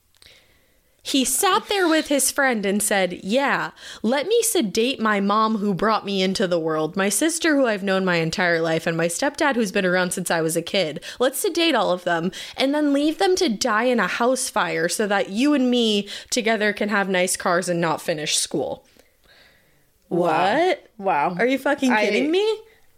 He sat there with his friend and said, yeah, let me sedate my mom who brought me into the world, my sister who I've known my entire life, and my stepdad who's been around since I was a kid. Let's sedate all of them and then leave them to die in a house fire so that you and me together can have nice cars and not finish school. What? Wow. Are you fucking kidding me?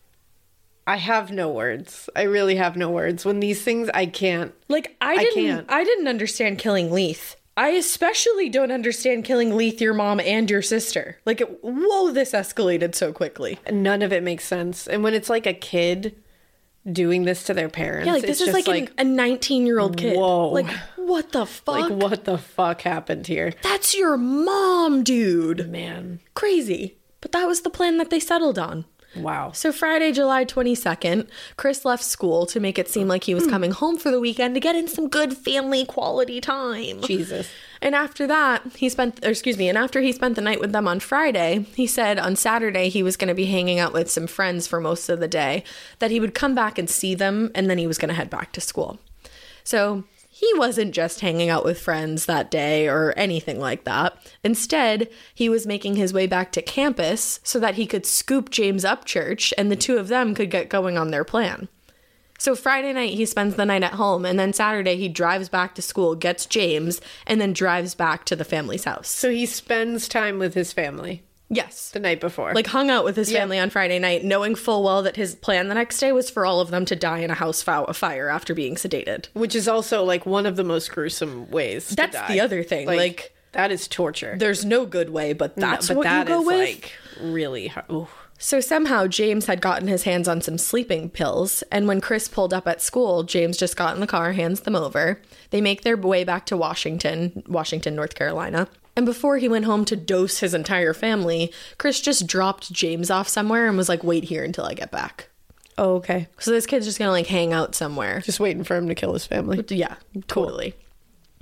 I have no words. I really have no words. When these things, I can't. Like, I didn't understand killing Leith. I especially don't understand killing Leith, your mom, and your sister. Like, whoa, this escalated so quickly. None of it makes sense. And when it's like a kid doing this to their parents, Yeah, like, this it's is just like a 19-year-old kid. Whoa. Like, what the fuck? like, what the fuck happened here? That's your mom, dude. Man. Crazy. But that was the plan that they settled on. Wow. So Friday, July 22nd, Chris left school to make it seem like he was coming home for the weekend to get in some good family quality time. Jesus. And after that, after he spent the night with them on Friday, he said on Saturday he was going to be hanging out with some friends for most of the day, that he would come back and see them, and then he was going to head back to school. So he wasn't just hanging out with friends that day or anything like that. Instead, he was making his way back to campus so that he could scoop James Upchurch and the two of them could get going on their plan. So Friday night, he spends the night at home, and then Saturday, he drives back to school, gets James, and then drives back to the family's house. So he spends time with his family Yes. the night before. Like, hung out with his family on Friday night, knowing full well that his plan the next day was for all of them to die in a house fire after being sedated. which is also like one of the most gruesome ways to That's die. the other thing. Like, that is torture. there's no good way, but that's but what that you go is, with. like really hard. Ooh. So somehow James had gotten his hands on some sleeping pills, and when Chris pulled up at school, James just got in the car, hands them over. They make their way back to Washington, North Carolina. And before he went home to dose his entire family, Chris just dropped James off somewhere and was like, wait here until I get back. Oh, okay. So this kid's just gonna like hang out somewhere. Just waiting for him to kill his family. Yeah, totally.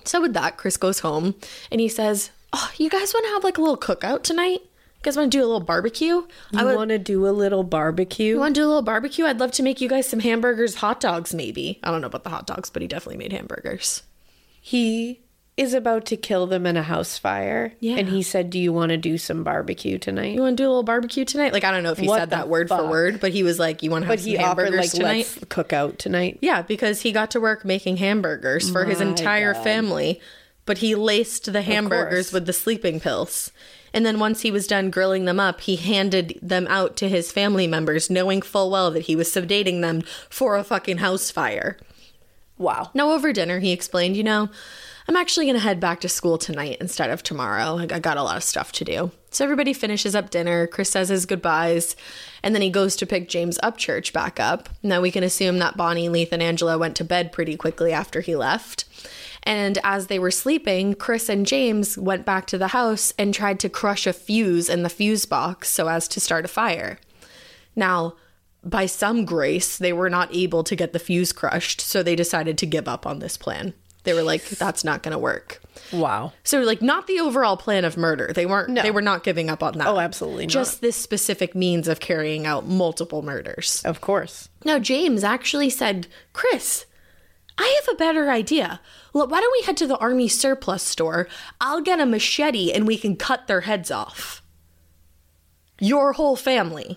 So with that, Chris goes home and he says, oh, you guys want to have like a little cookout tonight? You guys want to do a little barbecue? You want to do a little barbecue? You want to do a little barbecue? I'd love to make you guys some hamburgers, hot dogs maybe. I don't know about the hot dogs, but he definitely made hamburgers. He is about to kill them in a house fire. Yeah. And he said, do you want to do some barbecue tonight? You want to do a little barbecue tonight? Like, I don't know if he What said the that word fuck? for word, but he was like, you want to have But some he offered, hamburgers like, tonight? let's cook out tonight. Yeah, because he got to work making hamburgers for his My entire God. family, but he laced the hamburgers course. with the sleeping pills. And then once he was done grilling them up, he handed them out to his family members, knowing full well that he was sedating them for a fucking house fire. Wow. Now, over dinner, he explained, I'm actually going to head back to school tonight instead of tomorrow. I got a lot of stuff to do. So everybody finishes up dinner. Chris says his goodbyes, and then he goes to pick James Upchurch back up. Now, we can assume that Bonnie, Leith, and Angela went to bed pretty quickly after he left. And as they were sleeping, Chris and James went back to the house and tried to crush a fuse in the fuse box so as to start a fire. Now, by some grace, they were not able to get the fuse crushed, so they decided to give up on this plan. They were like, that's not going to work. Wow. So, like, not the overall plan of murder. They were not giving up on that. Oh, absolutely not. Just this specific means of carrying out multiple murders. Of course. Now, James actually said, Chris, I have a better idea. Look, why don't we head to the Army surplus store? I'll get a machete and we can cut their heads off. Your whole family.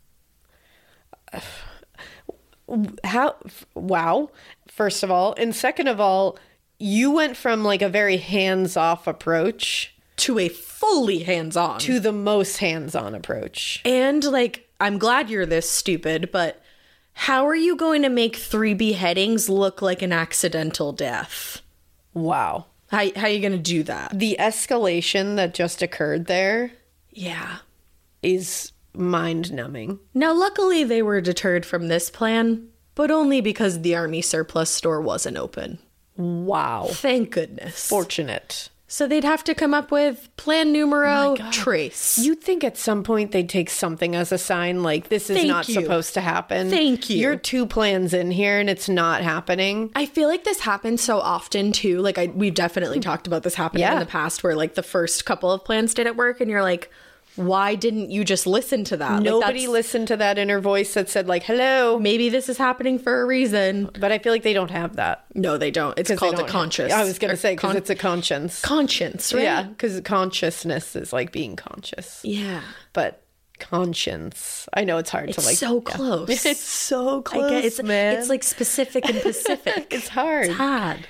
How? Wow. First of all. And second of all, you went from like a very hands-off approach To a fully hands-on. to the most hands-on approach. And, like, I'm glad you're this stupid, but how are you going to make 3 beheadings look like an accidental death? Wow. How are you going to do that? The escalation that just occurred there Yeah. is mind-numbing. Now, luckily, they were deterred from this plan, but only because the Army surplus store wasn't open. Wow. Thank goodness. Fortunate. So they'd have to come up with plan numero trace. You'd think at some point they'd take something as a sign, like this is Thank not you. supposed to happen. Thank you. You're 2 plans in here and it's not happening. I feel like this happens so often too. Like we've definitely talked about this happening in the past where like the first couple of plans didn't work and you're like, why didn't you just listen to that? Nobody listened to that inner voice that said like, hello. Maybe this is happening for a reason. But I feel like they don't have that. No, they don't. It's 'Cause they called a don't- conscious. I was going or to say, because it's a conscience. conscience, right? Yeah, because consciousness is like being conscious. Yeah. But conscience, I know it's hard It's to like. so close. It's so close, I get, man. it's like specific and Pacific. It's hard. It's hard.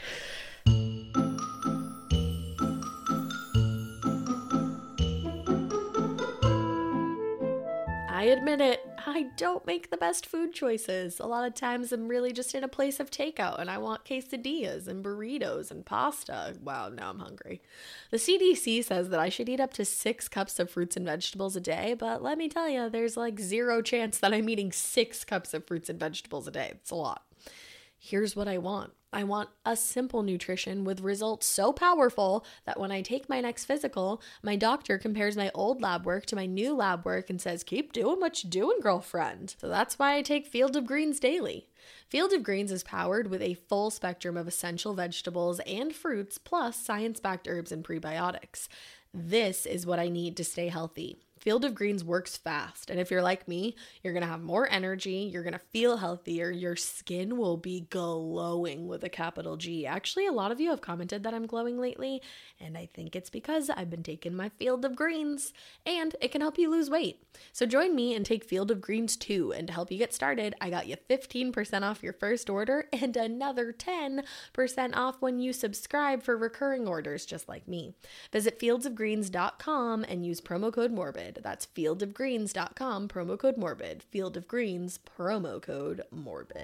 I admit it, I don't make the best food choices. A lot of times I'm really just in a place of takeout and I want quesadillas and burritos and pasta. Wow, now I'm hungry. The CDC says that I should eat up to 6 cups of fruits and vegetables a day, but let me tell you, there's like 0 chance that I'm eating 6 cups of fruits and vegetables a day. It's a lot. Here's what I want. I want a simple nutrition with results so powerful that when I take my next physical, my doctor compares my old lab work to my new lab work and says, keep doing what you're doing, girlfriend. So that's why I take Field of Greens daily. Field of Greens is powered with a full spectrum of essential vegetables and fruits, plus science-backed herbs and prebiotics. This is what I need to stay healthy. Field of Greens works fast, and if you're like me, you're going to have more energy, you're going to feel healthier, your skin will be glowing with a capital G. Actually, a lot of you have commented that I'm glowing lately, and I think it's because I've been taking my Field of Greens, and it can help you lose weight. So join me and take Field of Greens too, and to help you get started, I got you 15% off your first order and another 10% off when you subscribe for recurring orders just like me. Visit fieldsofgreens.com and use promo code MORBID. That's fieldsofgreens.com, promo code MORBID. Field of Greens, promo code MORBID.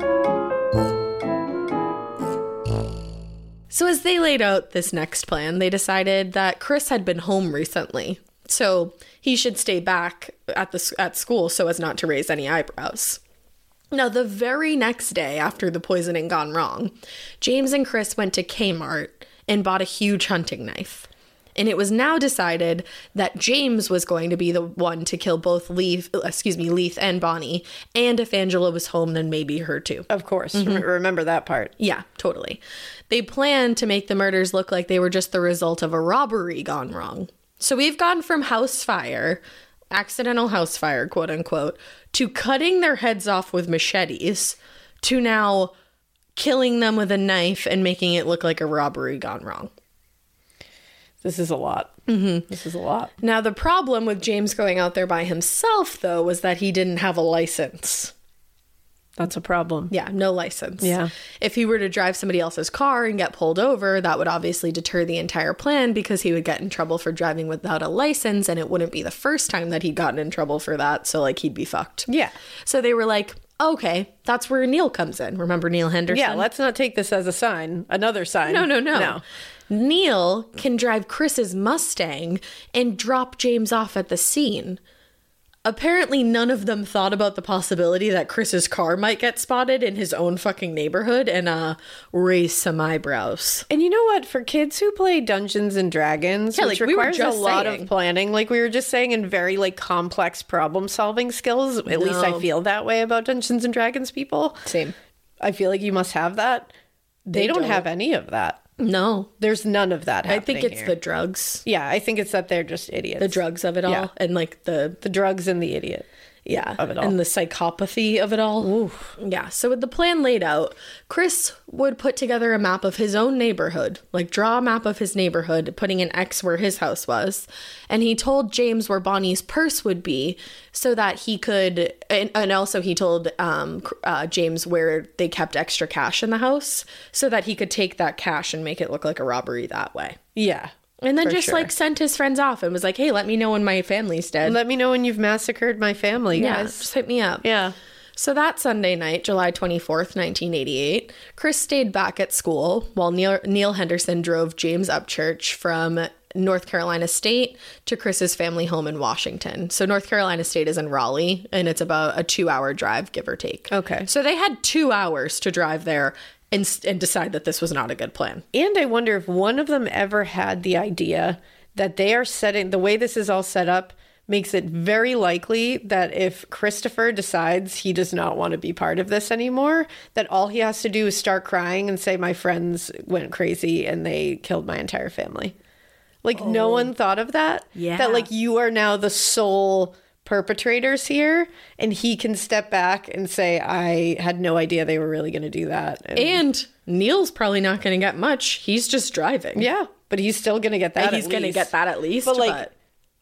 So as they laid out this next plan, they decided that Chris had been home recently, so he should stay back at school so as not to raise any eyebrows. Now, the very next day after the poisoning gone wrong, James and Chris went to Kmart and bought a huge hunting knife. And it was now decided that James was going to be the one to kill both Leith and Bonnie. And if Angela was home, then maybe her too. Of course. Remember that part. Yeah, totally. They planned to make the murders look like they were just the result of a robbery gone wrong. So we've gone from house fire, accidental house fire, quote unquote, to cutting their heads off with machetes, to now killing them with a knife and making it look like a robbery gone wrong. This is a lot. This is a lot. Now, the problem with James going out there by himself, though, was that he didn't have a license. That's a problem. Yeah, no license. Yeah. If he were to drive somebody else's car and get pulled over, that would obviously deter the entire plan because he would get in trouble for driving without a license, and it wouldn't be the first time that he'd gotten in trouble for that, so, like, he'd be fucked. Yeah. So they were like, okay, that's where Neil comes in. Remember Neil Henderson? Yeah, let's not take this as a sign. Another sign. No. Neil can drive Chris's Mustang and drop James off at the scene. Apparently, none of them thought about the possibility that Chris's car might get spotted in his own fucking neighborhood and raise some eyebrows. And you know what? For kids who play Dungeons and Dragons, Yeah, which like we were requires just a lot saying. of planning, like we were just saying, and very like complex problem solving skills. At least I feel that way about Dungeons and Dragons people. Same. I feel like you must have that. They don't have any of that. No. There's none of that happening I think it's here. the drugs. Yeah, I think it's that they're just idiots. The drugs of it all. Yeah. And like the drugs and the idiot. Yeah, of it all. and the psychopathy of it all. Oof. Yeah, so with the plan laid out, Chris would put together a map of his own neighborhood, like draw a map of his neighborhood, putting an X where his house was, and he told James where Bonnie's purse would be so that he could, and also he told James where they kept extra cash in the house so that he could take that cash and make it look like a robbery that way. Yeah. And then For just sure. like sent his friends off and was like, hey, let me know when my family's dead. Let me know when you've massacred my family, Yeah, guys. just hit me up. Yeah. So that Sunday night, July 24th, 1988, Chris stayed back at school while Neil Henderson drove James Upchurch from North Carolina State to Chris's family home in Washington. So North Carolina State is in Raleigh, and it's about a 2-hour drive, give or take. Okay. So they had 2 hours to drive there and decide that this was not a good plan. And I wonder if one of them ever had the idea that they are setting, the way this is all set up makes it very likely that if Christopher decides he does not want to be part of this anymore, that all he has to do is start crying and say, my friends went crazy and they killed my entire family. Like no one thought of that. Yeah. That like you are now the sole perpetrators here, and he can step back and say, I had no idea they were really going to do that. And Neil's probably not going to get much. He's just driving. Yeah, but he's still going to get that. He's going to get that at least. But like,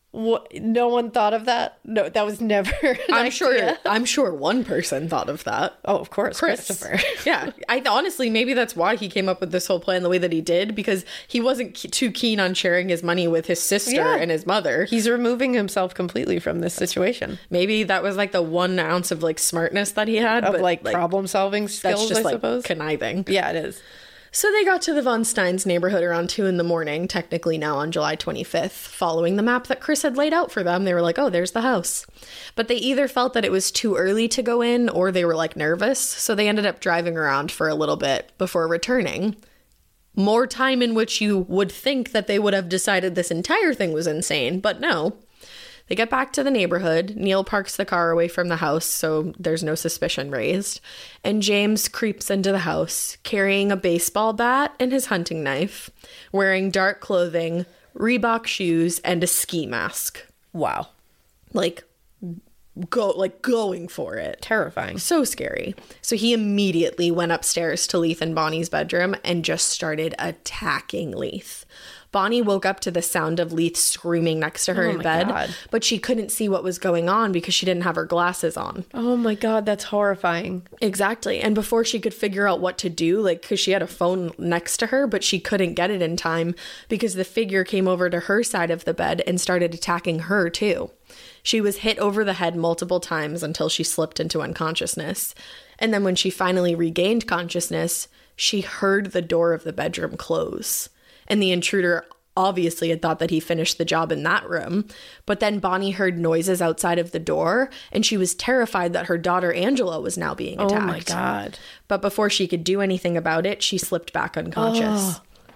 no one thought of that. No, that was never. I'm sure one person thought of that. Oh, of course, Chris. Christopher. Yeah, I honestly maybe that's why he came up with this whole plan the way that he did, because he wasn't too keen on sharing his money with his sister and his mother. He's removing himself completely from this situation. Maybe that was like the 1 ounce of like smartness that he had, Of but like problem solving skills. that's just I like suppose. conniving. Yeah, it is. So they got to the Von Steins neighborhood around 2 a.m, technically now on July 25th. Following the map that Chris had laid out for them, they were like, oh, there's the house. But they either felt that it was too early to go in or they were like nervous. So they ended up driving around for a little bit before returning. More time in which you would think that they would have decided this entire thing was insane, but no. They get back to the neighborhood. Neil parks the car away from the house, so there's no suspicion raised. And James creeps into the house, carrying a baseball bat and his hunting knife, wearing dark clothing, Reebok shoes, and a ski mask. Wow. Going for it. Terrifying. So scary. So he immediately went upstairs to Leith and Bonnie's bedroom and just started attacking Leith. Bonnie woke up to the sound of Leith screaming next to her in bed, God. but she couldn't see what was going on because she didn't have her glasses on. Oh my God, that's horrifying. Exactly. And before she could figure out what to do, like, because she had a phone next to her, but she couldn't get it in time because the figure came over to her side of the bed and started attacking her too. She was hit over the head multiple times until she slipped into unconsciousness. And then when she finally regained consciousness, she heard the door of the bedroom close. And the intruder obviously had thought that he finished the job in that room. But then Bonnie heard noises outside of the door, and she was terrified that her daughter Angela was now being attacked. Oh my God. But before she could do anything about it, she slipped back unconscious.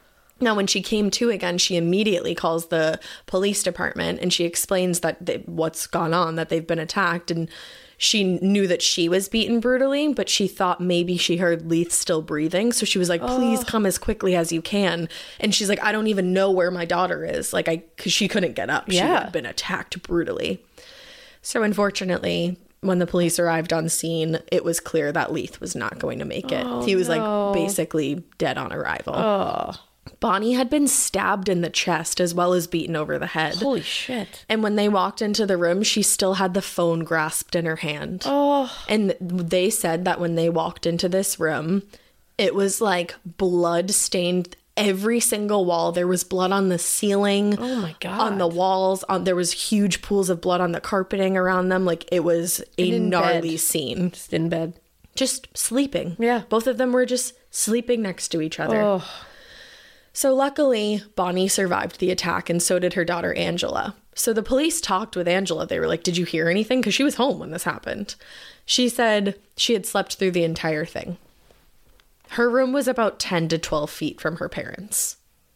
Now, when she came to again, she immediately calls the police department and she explains that what's gone on, that they've been attacked. And she knew that she was beaten brutally, but she thought maybe she heard Leith still breathing. So she was like, please come as quickly as you can. And she's like, I don't even know where my daughter is. Like, because she couldn't get up. She had been attacked brutally. So unfortunately, when the police arrived on scene, it was clear that Leith was not going to make it. He was like basically dead on arrival. Bonnie had been stabbed in the chest as well as beaten over the head. Holy shit. And when they walked into the room, she still had the phone grasped in her hand. And they said that when they walked into this room, it was like blood stained every single wall. There was blood on the ceiling. Oh my God. On the walls. There was huge pools of blood on the carpeting around them. Like, it was a gnarly scene. Just in bed. Just sleeping. Yeah. Both of them were just sleeping next to each other. So luckily, Bonnie survived the attack, and so did her daughter, Angela. So the police talked with Angela. They were like, did you hear anything? Because she was home when this happened. She said she had slept through the entire thing. Her room was about 10 to 12 feet from her parents.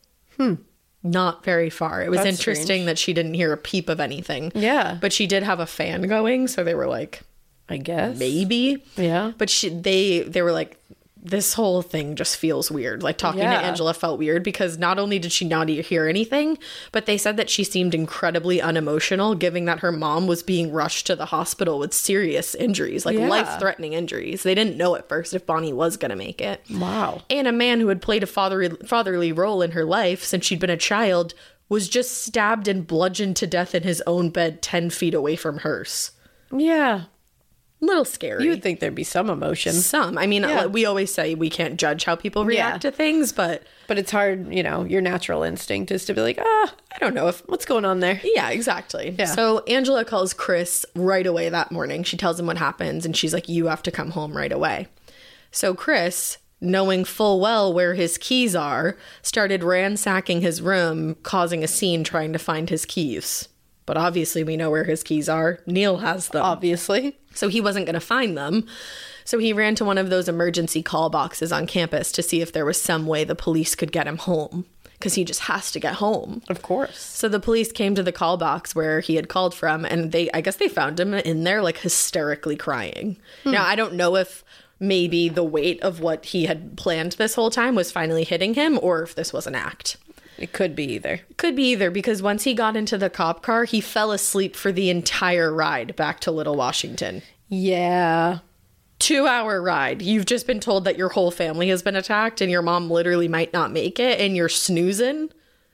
Not very far. It was That's interesting strange. that she didn't hear a peep of anything. Yeah. But she did have a fan going, so they were like, I guess. maybe. Yeah. But they were like, this whole thing just feels weird. Like, talking to Angela felt weird because not only did she not hear anything, but they said that she seemed incredibly unemotional, given that her mom was being rushed to the hospital with serious injuries, like life-threatening injuries. They didn't know at first if Bonnie was going to make it. Wow. And a man who had played a fatherly role in her life since she'd been a child was just stabbed and bludgeoned to death in his own bed 10 feet away from hers. Yeah. Little scary. You would think there'd be some emotion. Some. I mean, we always say we can't judge how people react to things, but it's hard, your natural instinct is to be like, I don't know what's going on there. yeah, exactly. Yeah. So Angela calls Chris right away that morning. She tells him what happens, and she's like, you have to come home right away. So Chris, knowing full well where his keys are, started ransacking his room, causing a scene trying to find his keys. But obviously we know where his keys are. Neil has them. Obviously. So he wasn't going to find them. So he ran to one of those emergency call boxes on campus to see if there was some way the police could get him home, because he just has to get home. Of course. So the police came to the call box where he had called from, and I guess they found him in there, like, hysterically crying. Now, I don't know if maybe the weight of what he had planned this whole time was finally hitting him, or if this was an act. It could be either. Could be either, because once he got into the cop car, he fell asleep for the entire ride back to Little Washington. Yeah. 2-hour ride. You've just been told that your whole family has been attacked and your mom literally might not make it, and you're snoozing.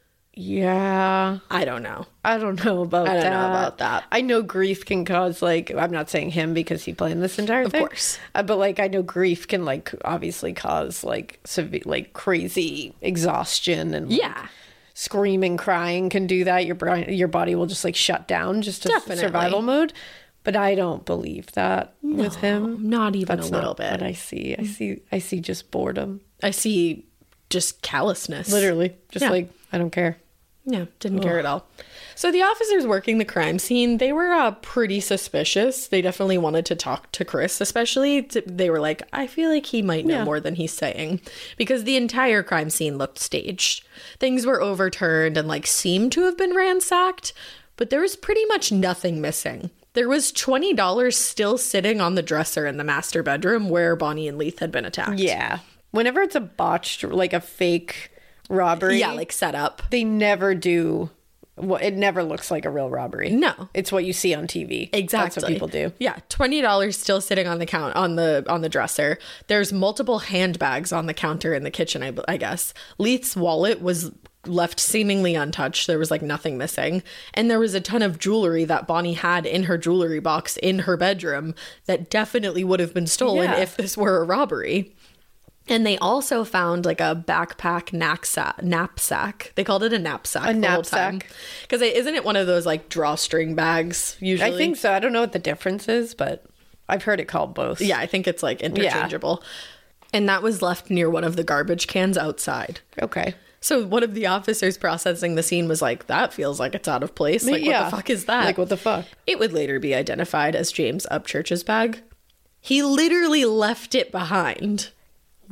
Yeah. I don't know. I don't know about that. I don't know about that. I know grief can cause, like, I'm not saying him because he planned this entire thing. Of course. But, like, I know grief can, like, obviously cause, like, severe, like, crazy exhaustion and, like, Yeah. screaming, crying can do that. Your body will just, like, shut down just to Definitely. survival mode. But I don't believe that with him. Not even That's a little not bit. what I see. I see just boredom. I see just callousness. Literally. Just Yeah. like, I don't care. Yeah, didn't care at all. So the officers working the crime scene, they were pretty suspicious. They definitely wanted to talk to Chris, especially. They were like, I feel like he might know more than he's saying. Because the entire crime scene looked staged. Things were overturned and, like, seemed to have been ransacked. But there was pretty much nothing missing. There was $20 still sitting on the dresser in the master bedroom where Bonnie and Leith had been attacked. Yeah. Whenever it's a botched, like a fake robbery. Yeah, like set up. They never do. It never looks like a real robbery. No. It's what you see on TV. Exactly. That's what people do. Yeah, $20 still sitting on the on the dresser. There's multiple handbags on the counter in the kitchen, I guess. Leith's wallet was left seemingly untouched. There was, like, nothing missing. And there was a ton of jewelry that Bonnie had in her jewelry box in her bedroom that definitely would have been stolen if this were a robbery. And they also found, like, a backpack knapsack. They called it a knapsack. A knapsack. Because isn't it one of those, like, drawstring bags usually? I think so. I don't know what the difference is, but I've heard it called both. Yeah, I think it's, like, interchangeable. And that was left near one of the garbage cans outside. Okay. So one of the officers processing the scene was like, that feels like it's out of place. Like, what the fuck is that? Like, what the fuck? It would later be identified as James Upchurch's bag. He literally left it behind.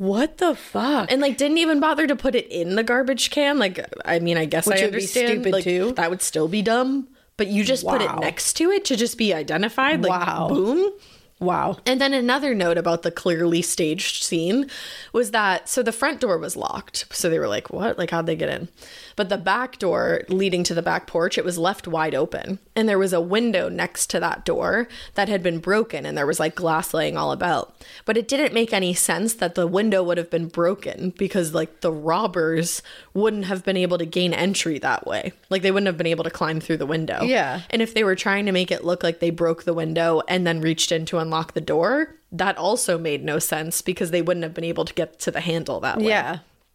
What the fuck? And like didn't even bother to put it in the garbage can. Like, I mean, I guess Which I would be understand. stupid, like, too. That would still be dumb. But you just put it Wow. next to it to just be identified. Like, Wow. boom. Wow. And then another note about the clearly staged scene was that, so the front door was locked. So they were like, what? Like, how'd they get in? But the back door leading to the back porch, it was left wide open. And there was a window next to that door that had been broken, and there was like glass laying all about. But it didn't make any sense that the window would have been broken because like the robbers wouldn't have been able to gain entry that way. Like they wouldn't have been able to climb through the window. Yeah. And if they were trying to make it look like they broke the window and then reached in to unlock the door, that also made no sense because they wouldn't have been able to get to the handle that way. Yeah.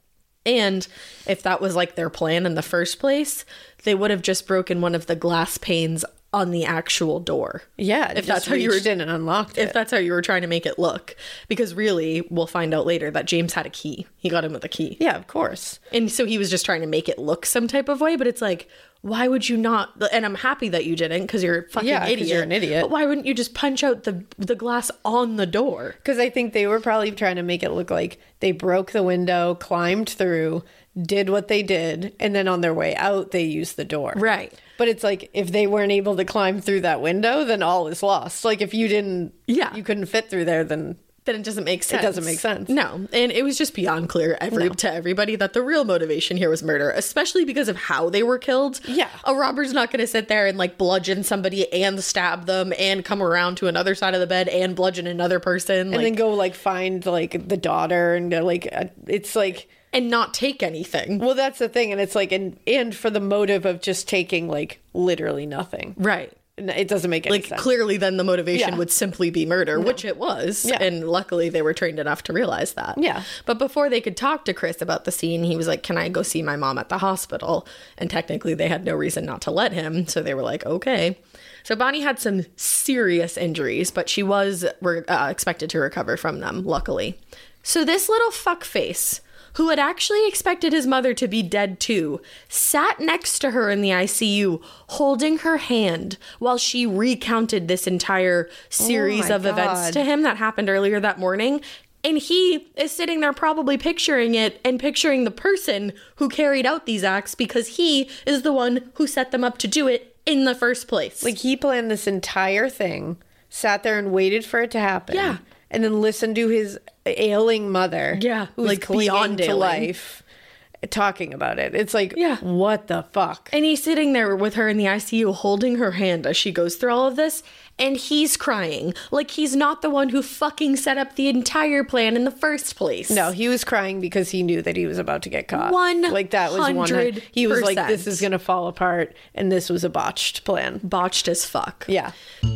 And if that was like their plan in the first place, they would have just broken one of the glass panes on the actual door. Yeah. If that's how you were in and unlocked it. If that's how you were trying to make it look. Because really, we'll find out later that James had a key. He got him with a key. Yeah, of course. And so he was just trying to make it look some type of way, but it's like, why would you not? And I'm happy that you didn't because you're a fucking Yeah, 'cause idiot. you're an idiot. But why wouldn't you just punch out the glass on the door? Because I think they were probably trying to make it look like they broke the window, climbed through, did what they did, and then on their way out, they used the door. Right. But it's like, if they weren't able to climb through that window, then all is lost. Like, if you didn't, Yeah. you couldn't fit through there, then Then it doesn't make sense. doesn't make sense. No. And it was just beyond clear to everybody that the real motivation here was murder, especially because of how they were killed. Yeah. A robber's not going to sit there and like bludgeon somebody and stab them and come around to another side of the bed and bludgeon another person. and then go like find like the daughter and go, like it's like, and not take anything. well, that's the thing. And it's like, and for the motive of just taking like literally nothing. Right. It doesn't make any Like sense. clearly then the motivation Yeah. would simply be murder, which it was. Yeah. And luckily they were trained enough to realize that. Yeah. But before they could talk to Chris about the scene, he was like, can I go see my mom at the hospital? And technically they had no reason not to let him. So they were like, okay. So Bonnie had some serious injuries, but she was expected to recover from them, luckily. So this little fuckface, who had actually expected his mother to be dead too, sat next to her in the ICU, holding her hand while she recounted this entire series my of events God. to him that happened earlier that morning. And he is sitting there probably picturing it and picturing the person who carried out these acts because he is the one who set them up to do it in the first place. Like, he planned this entire thing, sat there and waited for it to happen. Yeah. And then listened to his ailing mother. Yeah, Who's like, clinging beyond to ailing. life, talking about it. It's like, Yeah. what the fuck? And he's sitting there with her in the ICU holding her hand as she goes through all of this. And he's crying. Like he's not the one who fucking set up the entire plan in the first place. No, he was crying because he knew that he was about to get caught. Like, that was 100%. He was like, this is going to fall apart. And this was a botched plan. Botched as fuck. Yeah.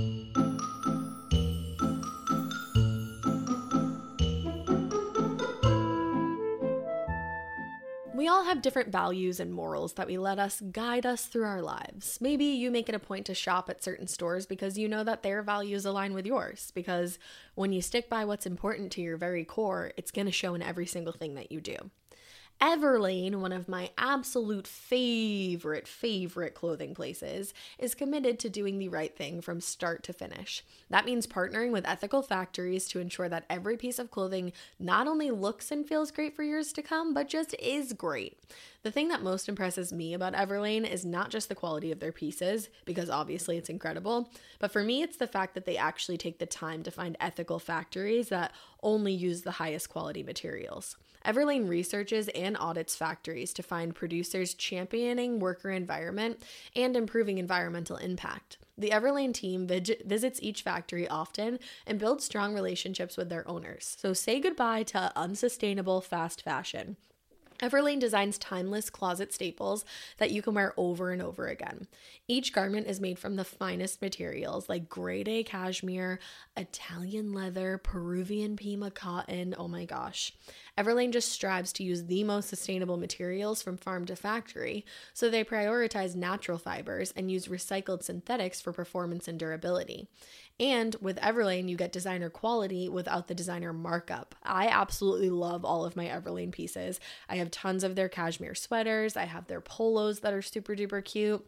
We all have different values and morals that we let us guide us through our lives. Maybe you make it a point to shop at certain stores because you know that their values align with yours. Because when you stick by what's important to your very core, it's going to show in every single thing that you do. Everlane, one of my absolute favorite clothing places, is committed to doing the right thing from start to finish. That means partnering with ethical factories to ensure that every piece of clothing not only looks and feels great for years to come, but just is great. The thing that most impresses me about Everlane is not just the quality of their pieces, because obviously it's incredible, but for me it's the fact that they actually take the time to find ethical factories that only use the highest quality materials. Everlane researches and audits factories to find producers championing worker environment and improving environmental impact. The Everlane team visits each factory often and builds strong relationships with their owners. So say goodbye to unsustainable fast fashion. Everlane designs timeless closet staples that you can wear over and over again. Each garment is made from the finest materials like grade A cashmere, Italian leather, Peruvian Pima cotton. Oh my gosh. Everlane just strives to use the most sustainable materials from farm to factory, so they prioritize natural fibers and use recycled synthetics for performance and durability. And with Everlane, you get designer quality without the designer markup. I absolutely love all of my Everlane pieces. I have tons of their cashmere sweaters. I have their polos that are super duper cute.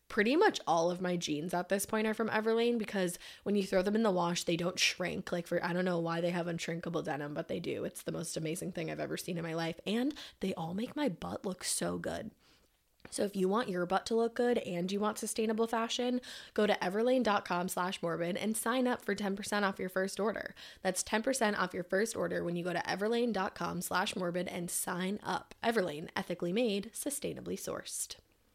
pretty much all of my jeans at this point are from Everlane, because when you throw them in the wash, they don't shrink. Like, I don't know why they have unshrinkable denim, but they do. It's the most amazing thing I've ever seen in my life. And they all make my butt look so good. So if you want your butt to look good and you want sustainable fashion, go to everlane.com/morbid and sign up for 10% off your first order. That's 10% off your first order when you go to everlane.com/morbid and sign up. Everlane, ethically made, sustainably sourced.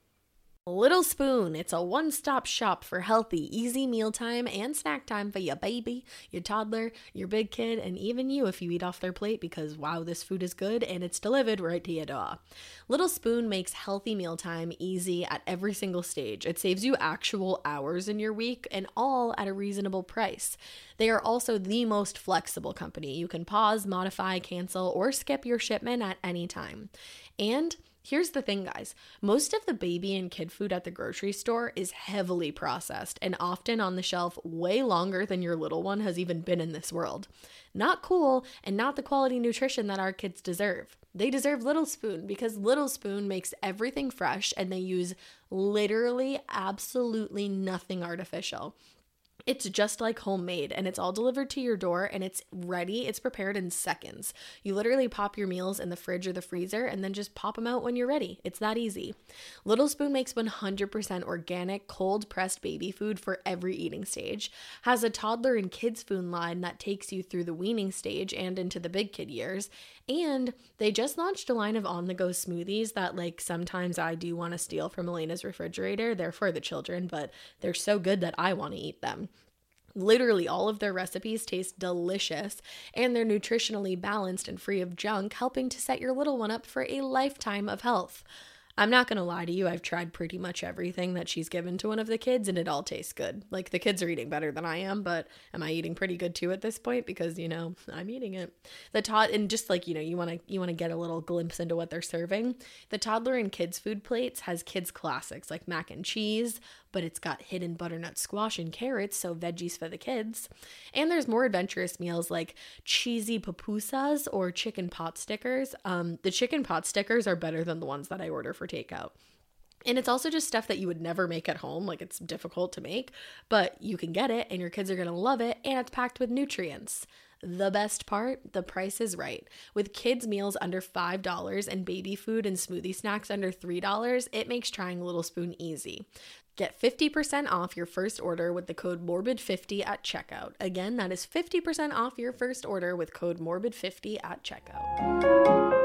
Little Spoon. It's a one-stop shop for healthy, easy mealtime and snack time for your baby, your toddler, your big kid, and even you if you eat off their plate, because wow, this food is good and it's delivered right to your door. Little Spoon makes healthy mealtime easy at every single stage. It saves you actual hours in your week, and all at a reasonable price. They are also the most flexible company. You can pause, modify, cancel, or skip your shipment at any time. And here's the thing, guys. Most of the baby and kid food at the grocery store is heavily processed and often on the shelf way longer than your little one has even been in this world. Not cool, and not the quality nutrition that our kids deserve. They deserve Little Spoon, because Little Spoon makes everything fresh and they use literally absolutely nothing artificial. It's just like homemade, and it's all delivered to your door, and it's ready. It's prepared in seconds. You literally pop your meals in the fridge or the freezer and then just pop them out when you're ready. It's that easy. Little Spoon makes 100% organic, cold-pressed baby food for every eating stage, has a toddler and kids food line that takes you through the weaning stage and into the big kid years, and they just launched a line of on-the-go smoothies that, like, sometimes I do want to steal from Elena's refrigerator. They're for the children, but they're so good that I want to eat them. Literally all of their recipes taste delicious, and they're nutritionally balanced and free of junk, helping to set your little one up for a lifetime of health. I'm not going to lie to you, I've tried pretty much everything that she's given to one of the kids, and it all tastes good. Like, the kids are eating better than I am, but am I eating pretty good too at this point? Because, you know, I'm eating it. And just like, you know, you want to get a little glimpse into what they're serving. The toddler and kids food plates has kids classics like mac and cheese, but it's got hidden butternut squash and carrots, so veggies for the kids. And there's more adventurous meals like cheesy pupusas or chicken pot stickers. The chicken pot stickers are better than the ones that I order for takeout. And it's also just stuff that you would never make at home. Like, it's difficult to make, but you can get it and your kids are going to love it, and it's packed with nutrients. The best part, the price is right. With kids' meals under $5 and baby food and smoothie snacks under $3, it makes trying Little Spoon easy. Get 50% off your first order with the code MORBID50 at checkout. Again, that is 50% off your first order with code MORBID50 at checkout.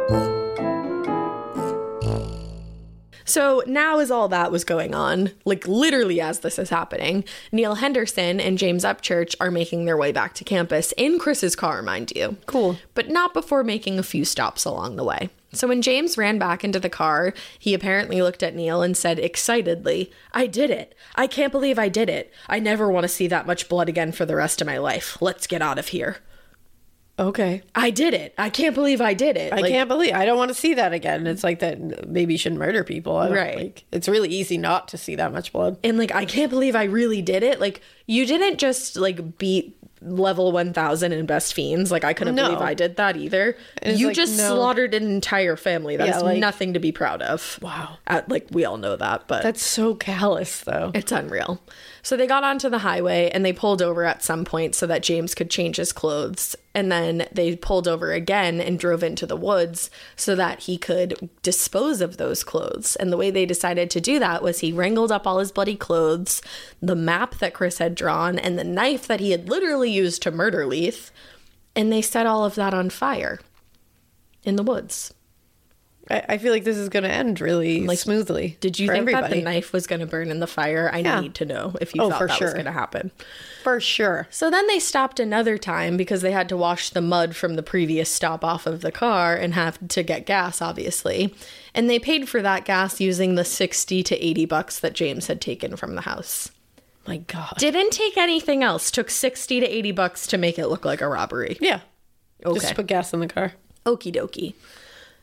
So now, as all that was going on, like literally as this is happening, Neil Henderson and James Upchurch are making their way back to campus in Chris's car, mind you. Cool. But not before making a few stops along the way. So when James ran back into the car, he apparently looked at Neil and said excitedly, "I did it. I can't believe I did it. I never want to see that much blood again for the rest of my life. Let's get out of here." Okay. I did it. I can't believe I did it. I can't believe I don't want to see that again. It's like that maybe you shouldn't murder people. Right. It's really easy not to see that much blood. And like, I can't believe I really did it. Like, you didn't just like beat level 1000 in Best Fiends. Like, I couldn't believe I did that either. You like, just slaughtered an entire family. That is like, nothing to be proud of. Wow. Like, we all know that, but that's so callous though. It's unreal. So they got onto the highway and they pulled over at some point so that James could change his clothes. And then they pulled over again and drove into the woods so that he could dispose of those clothes. And the way they decided to do that was he wrangled up all his bloody clothes, the map that Chris had drawn, and the knife that he had literally used to murder Leith. And they set all of that on fire in the woods. I feel like this is going to end really smoothly. Did you think that the knife was going to burn in the fire? I need to know if you thought that was going to happen. For sure. So then they stopped another time because they had to wash the mud from the previous stop off of the car and have to get gas, obviously. And they paid for that gas using the $60 to $80 that James had taken from the house. My God. Didn't take anything else. Took $60 to $80 to make it look like a robbery. Yeah. Okay. Just put gas in the car. Okie dokie.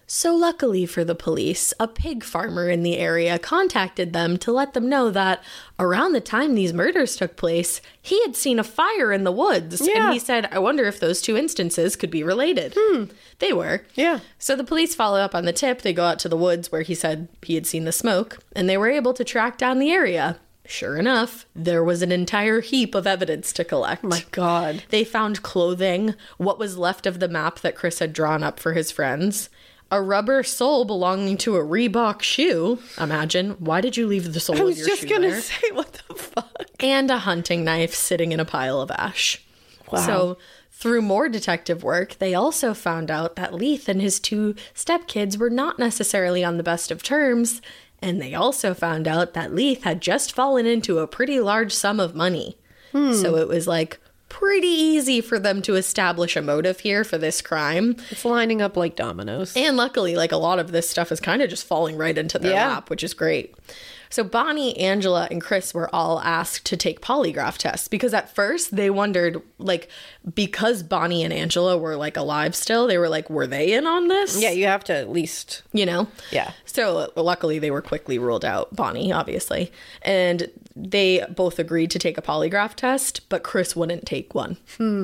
So luckily for the police, a pig farmer in the area contacted them to let them know that around the time these murders took place, he had seen a fire in the woods. Yeah. And he said, I wonder if those two instances could be related. They were. Yeah. So the police follow up on the tip. They go out to the woods where he said he had seen the smoke, and they were able to track down the area. Sure enough, there was an entire heap of evidence to collect. My God. They found clothing, what was left of the map that Chris had drawn up for his friends, a rubber sole belonging to a Reebok shoe. Imagine, why did you leave the sole I of was your just shoe going to there? say, what the fuck? And a hunting knife sitting in a pile of ash. Wow. So through more detective work, they also found out that Leith and his two stepkids were not necessarily on the best of terms. And they also found out that Leith had just fallen into a pretty large sum of money. So it was like pretty easy for them to establish a motive here for this crime. It's lining up like dominoes. And luckily, like a lot of this stuff is kind of just falling right into their Yeah. lap, which is great. So Bonnie, Angela, and Chris were all asked to take polygraph tests because at first they wondered, like, because Bonnie and Angela were like alive still, they were like, were they in on this? Yeah, you have to at least. You know? Yeah. So luckily they were quickly ruled out, Bonnie, obviously. And they both agreed to take a polygraph test, but Chris wouldn't take one.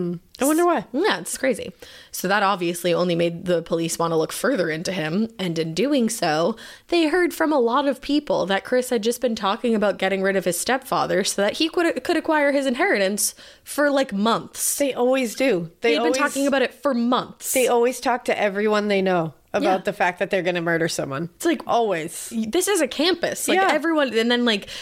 I wonder why. Yeah, it's crazy. So that obviously only made the police want to look further into him. And in doing so, they heard from a lot of people that Chris had just been talking about getting rid of his stepfather so that he could acquire his inheritance for like months. They always do. They've been talking about it for months. They always talk to everyone they know about Yeah. the fact that they're going to murder someone. It's like, Always. this is a campus. Like Yeah. everyone, and then like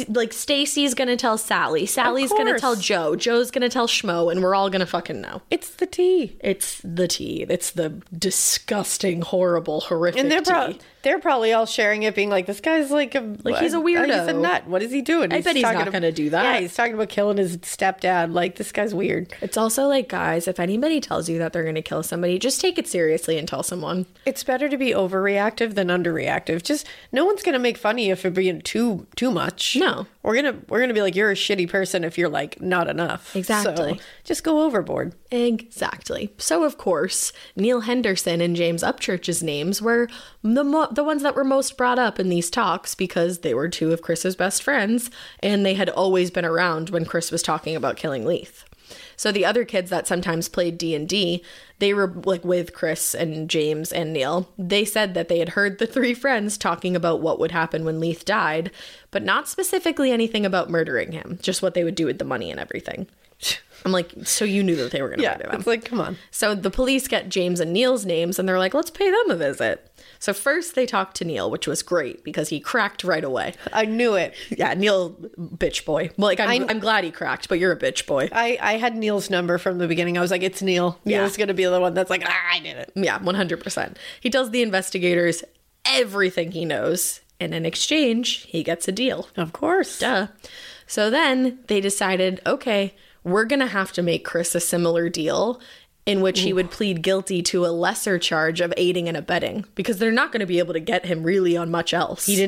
Stacy's gonna tell Sally. Sally's gonna course. tell Joe. Joe's gonna tell Schmo, and we're all gonna fucking know. It's the tea. It's the tea. It's the disgusting, horrible, horrific And tea. they're probably all sharing it, being like, "This guy's like he's a weirdo. He's a nut. What is he doing? I bet he's talking not gonna do that." Yeah, he's talking about killing his stepdad. Like, this guy's weird. It's also like, guys, if anybody tells you that they're gonna kill somebody, just take it seriously and tell someone. It's better to be overreactive than underreactive. Just no one's gonna make fun of you for being too much. No. we're gonna be like, you're a shitty person if you're like not enough. Exactly. So just go overboard. Exactly. So, of course, Neil Henderson and James Upchurch's names were the ones that were most brought up in these talks because they were two of Chris's best friends, and they had always been around when Chris was talking about killing Leith. So the other kids that sometimes played D&D, they were like with Chris and James and Neil. They said that they had heard the three friends talking about what would happen when Leith died, but not specifically anything about murdering him, just what they would do with the money and everything. I'm like, so you knew that they were going to murder them. It's like, come on. So the police get James and Neil's names and they're like, let's pay them a visit. So first they talked to Neil, which was great because he cracked right away. I knew it. Yeah, Neil, bitch boy. Well, like, I'm glad he cracked, but you're a bitch boy. I had Neil's number from the beginning. I was like, it's Neil. Yeah. Neil's gonna be the one that's like, I did it. Yeah, 100%. He tells the investigators everything he knows, and in exchange, he gets a deal. Of course. Duh. So then they decided, okay, we're going to have to make Chris a similar deal in which he would plead guilty to a lesser charge of aiding and abetting because they're not going to be able to get him really on much else. He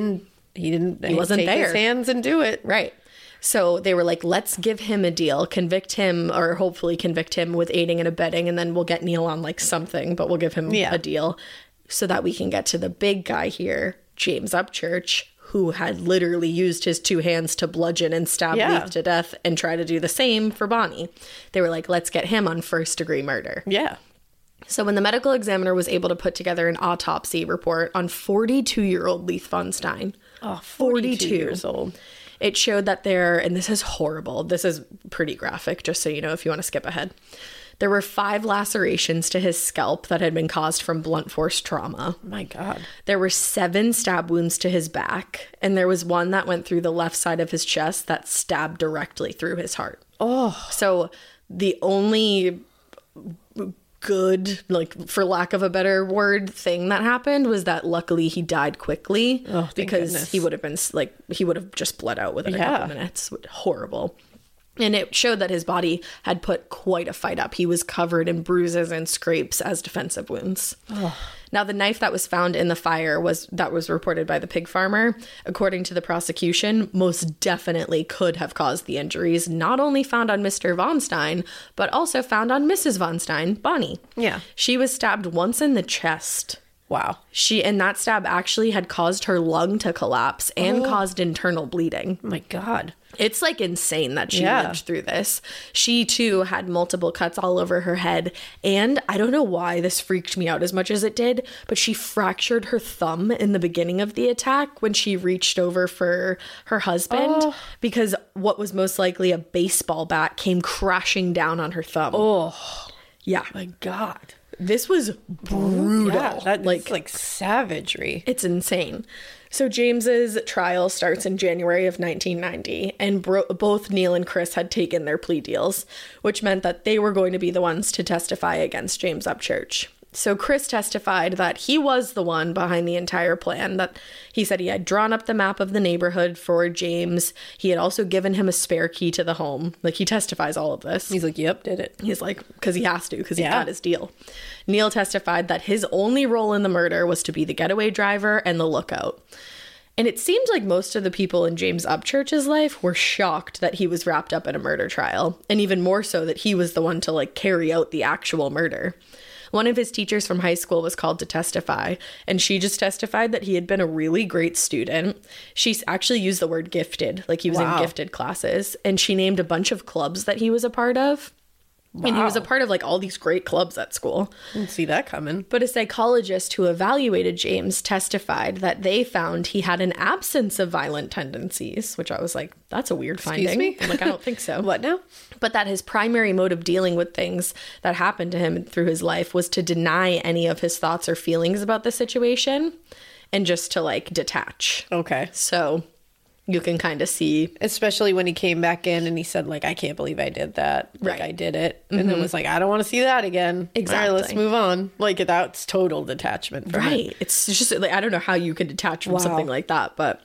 wasn't take there. his hands and do it. Right. So they were like, let's give him a deal, convict him, or hopefully convict him with aiding and abetting, and then we'll get Neil on like something, but we'll give him a deal so that we can get to the big guy here, James Upchurch, who had literally used his two hands to bludgeon and stab Leith to death and try to do the same for Bonnie. They were like, let's get him on first-degree murder. Yeah. So when the medical examiner was able to put together an autopsy report on 42-year-old Leith Von Stein, 42 years old. it showed that and this is horrible, this is pretty graphic, just so you know if you want to skip ahead. There were 5 lacerations to his scalp that had been caused from blunt force trauma. My God. There were 7 stab wounds to his back, and there was one that went through the left side of his chest that stabbed directly through his heart. Oh. So the only good, like for lack of a better word, thing that happened was that luckily he died quickly because goodness. he would have been like, he would have just bled out within a couple minutes. Horrible. And it showed that his body had put quite a fight up. He was covered in bruises and scrapes as defensive wounds. Now, the knife that was found in the fire that was reported by the pig farmer, according to the prosecution, most definitely could have caused the injuries, not only found on Mr. Von Stein, but also found on Mrs. Von Stein, Bonnie. Yeah. She was stabbed once in the chest Wow. And that stab actually had caused her lung to collapse and caused internal bleeding. Oh my God. It's like insane that she lived through this. She too had multiple cuts all over her head. And I don't know why this freaked me out as much as it did, but she fractured her thumb in the beginning of the attack when she reached over for her husband because what was most likely a baseball bat came crashing down on her thumb. Oh, yeah. my God. This was brutal. Yeah, that's like savagery. It's insane. So James's trial starts in January of 1990, and both Neil and Chris had taken their plea deals, which meant that they were going to be the ones to testify against James Upchurch. So Chris testified that he was the one behind the entire plan, that he said he had drawn up the map of the neighborhood for James. He had also given him a spare key to the home. Like, he testifies all of this. He's like, yep, did it. He's like, because he has to, because he got his deal. Neil testified that his only role in the murder was to be the getaway driver and the lookout. And it seemed like most of the people in James Upchurch's life were shocked that he was wrapped up in a murder trial, and even more so that he was the one to like carry out the actual murder. One of his teachers from high school was called to testify, and she just testified that he had been a really great student. She actually used the word gifted, like he was in gifted classes, and she named a bunch of clubs that he was a part of. Wow. And he was a part of like all these great clubs at school. Didn't see that coming. But a psychologist who evaluated James testified that they found he had an absence of violent tendencies, which I was like, that's a weird finding. Excuse me? I'm like, I don't think so. What now? But that his primary mode of dealing with things that happened to him through his life was to deny any of his thoughts or feelings about the situation and just to like detach. Okay. So you can kind of see. Especially when he came back in and he said, like, I can't believe I did that. Like, Right. I did it. And then was like, I don't want to see that again. Exactly. All right, let's move on. Like, that's total detachment from it. Right. It's just like, I don't know how you can detach from something like that, but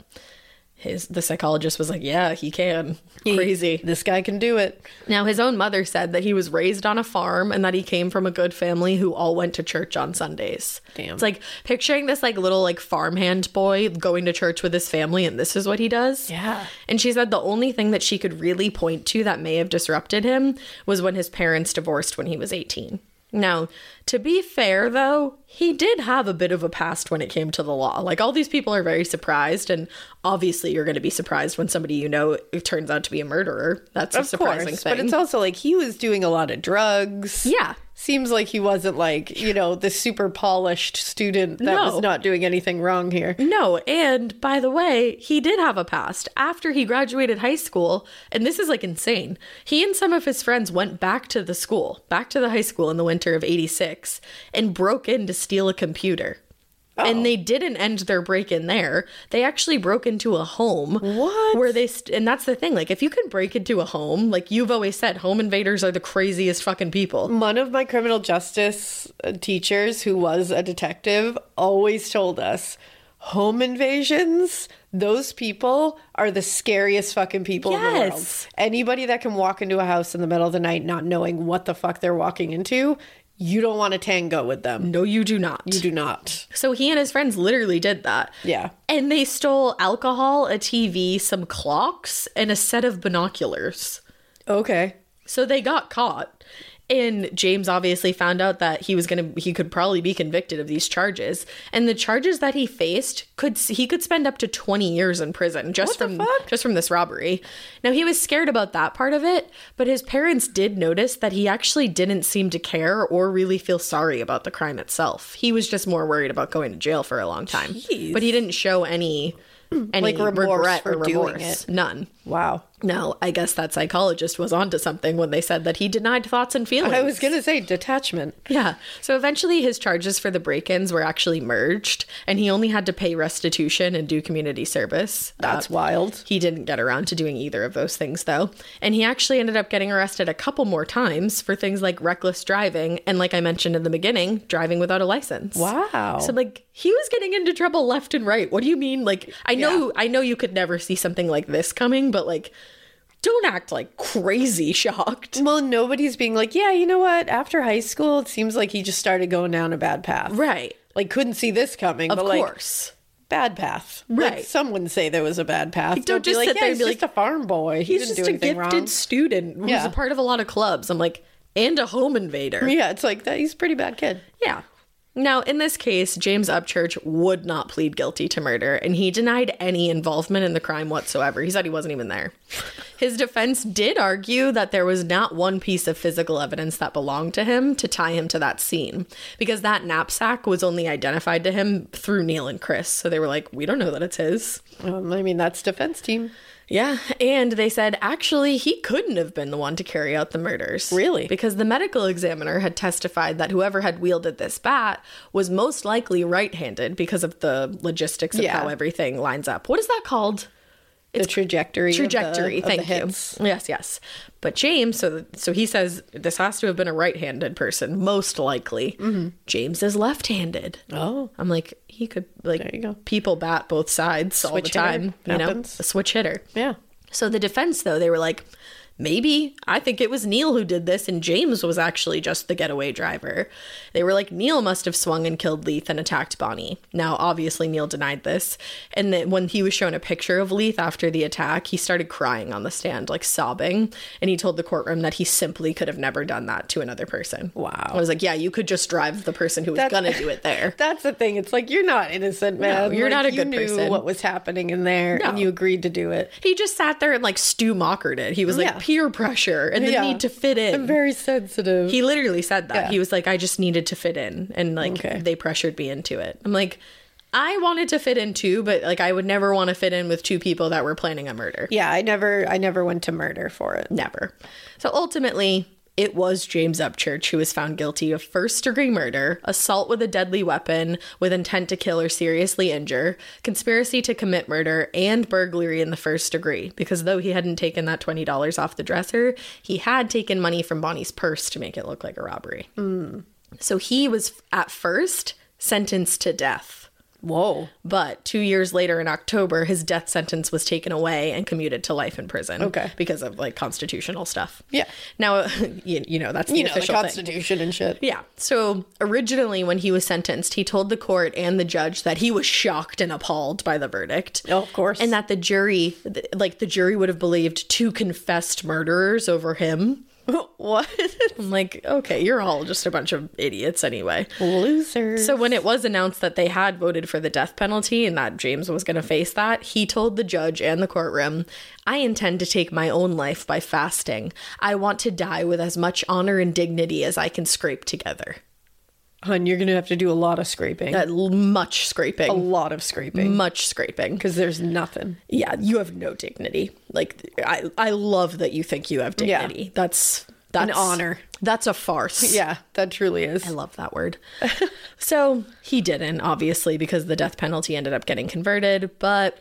the psychologist was like, yeah, he can. Crazy. This guy can do it. Now, his own mother said that he was raised on a farm and that he came from a good family who all went to church on Sundays. Damn. It's like picturing this like little like farmhand boy going to church with his family, and this is what he does. Yeah. And she said the only thing that she could really point to that may have disrupted him was when his parents divorced when he was 18. Now, to be fair, though, he did have a bit of a past when it came to the law. Like, all these people are very surprised, and obviously you're going to be surprised when somebody you know it turns out to be a murderer. That's a surprising thing. But it's also like he was doing a lot of drugs. Yeah. Seems like he wasn't like, you know, the super polished student that No. was not doing anything wrong here. No, and by the way, he did have a past. After he graduated high school, and this is like insane, he and some of his friends went back to the high school in the winter of 86 and broke in to steal a computer. And they didn't end their break-in there. They actually broke into a home. What? Where they and that's the thing. Like, if you can break into a home, like you've always said, home invaders are the craziest fucking people. One of my criminal justice teachers, who was a detective, always told us, home invasions, those people are the scariest fucking people in the world. Yes. Anybody that can walk into a house in the middle of the night not knowing what the fuck they're walking into, you don't want to tango with them. No, you do not. You do not. So he and his friends literally did that. Yeah. And they stole alcohol, a TV, some clocks, and a set of binoculars. Okay. So they got caught. And James obviously found out that he could probably be convicted of these charges. And the charges that he faced he could spend up to 20 years in prison just from this robbery. Now, he was scared about that part of it, but his parents did notice that he actually didn't seem to care or really feel sorry about the crime itself. He was just more worried about going to jail for a long time. Jeez. But he didn't show any Like remorse regret for or doing remorse. it. None. Wow. No, I guess that psychologist was onto something when they said that he denied thoughts and feelings. I was going to say detachment. Yeah. So eventually his charges for the break-ins were actually merged, and he only had to pay restitution and do community service. That's wild. He didn't get around to doing either of those things, though. And he actually ended up getting arrested a couple more times for things like reckless driving and, like I mentioned in the beginning, driving without a license. Wow. So, like, he was getting into trouble left and right. What do you mean? Like, I know you could never see something like this coming, but, like, don't act like crazy shocked. Well, nobody's being like, yeah, you know what? After high school, it seems like he just started going down a bad path. Right. Like, couldn't see this coming. Of but course. Like, bad path. Right. Like, some wouldn't say there was a bad path. Don't be just like, sit there and he's be just a farm boy. He He's didn't just do a anything gifted wrong. student who's Yeah. a part of a lot of clubs. I'm like, and a home invader. Yeah, it's like that. He's a pretty bad kid. Yeah. Now, in this case, James Upchurch would not plead guilty to murder, and he denied any involvement in the crime whatsoever. He said he wasn't even there. His defense did argue that there was not one piece of physical evidence that belonged to him to tie him to that scene, because that knapsack was only identified to him through Neil and Chris. So they were like, we don't know that it's his. I mean, that's defense team. Yeah, and they said, actually, he couldn't have been the one to carry out the murders. Really? Because the medical examiner had testified that whoever had wielded this bat was most likely right-handed because of the logistics of how everything lines up. What is that called? The trajectory. Trajectory, of the thank you. hits. Yes. But James, so he says this has to have been a right-handed person, most likely. James is left-handed. Oh. I'm like, he could, like, There you go. people bat both sides all the Switch hitter. time. You know, Happens. a switch hitter. Yeah. So the defense, though, they were like, maybe I think it was Neil who did this and James was actually just the getaway driver. They were like, Neil must have swung and killed Leith and attacked Bonnie. Now, obviously, Neil denied this. And then when he was shown a picture of Leith after the attack, he started crying on the stand, like sobbing. And he told the courtroom that he simply could have never done that to another person. Wow. I was like, yeah, you could just drive the person who was going to do it there. That's the thing. It's like, you're not innocent, man. you're not a you good knew person. what was happening in there, and No. you agreed to do it. He just sat there and like Stu Mockered it. He was like peer pressure and the Yeah. need to fit in. I'm very sensitive. He literally said that. Yeah. He was like, I just needed to fit in. And like, they pressured me into it. I'm like, I wanted to fit in too, but like, I would never want to fit in with two people that were planning a murder. Yeah, I never went to murder for it. Never. So ultimately, it was James Upchurch who was found guilty of first-degree murder, assault with a deadly weapon with intent to kill or seriously injure, conspiracy to commit murder, and burglary in the first degree. Because though he hadn't taken that $20 off the dresser, he had taken money from Bonnie's purse to make it look like a robbery. So he was, at first, sentenced to death. Whoa. But 2 years later in October, his death sentence was taken away and commuted to life in prison. Okay. Because of like constitutional stuff. Yeah. Now, you know, that's the The official thing. Constitution and shit. Yeah. So originally when he was sentenced, he told the court and the judge that he was shocked and appalled by the verdict. Oh, of course. And that the jury would have believed two confessed murderers over him. What? I'm like, okay, you're all just a bunch of idiots anyway. Losers. So when it was announced that they had voted for the death penalty and that James was going to face that, he told the judge and the courtroom, I intend to take my own life by fasting. I want to die with as much honor and dignity as I can scrape together. Hun, you're going to have to do a lot of scraping. Much scraping. A lot of scraping. Much scraping. Because there's nothing. Yeah, you have no dignity. Like, I love that you think you have dignity. Yeah. That's An honor. That's a farce. Yeah, that truly is. I love that word. So he didn't, obviously, because the death penalty ended up getting converted, but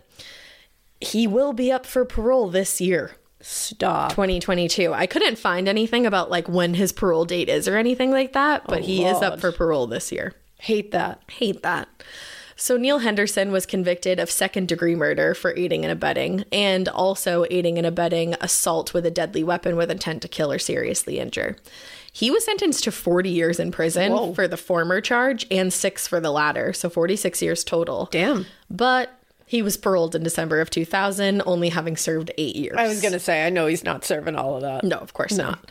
he will be up for parole this year. Stop. 2022. I couldn't find anything about like when his parole date is or anything like that, but he is up for parole this year. Hate that. Hate that. So Neil Henderson was convicted of second-degree murder for aiding and abetting, and also aiding and abetting assault with a deadly weapon with intent to kill or seriously injure. He was sentenced to 40 years in prison for the former charge and 6 for the latter, so 46 years total. Damn. But he was paroled in December of 2000, only having served 8 years. I was going to say, I know he's not serving all of that. No, of course not.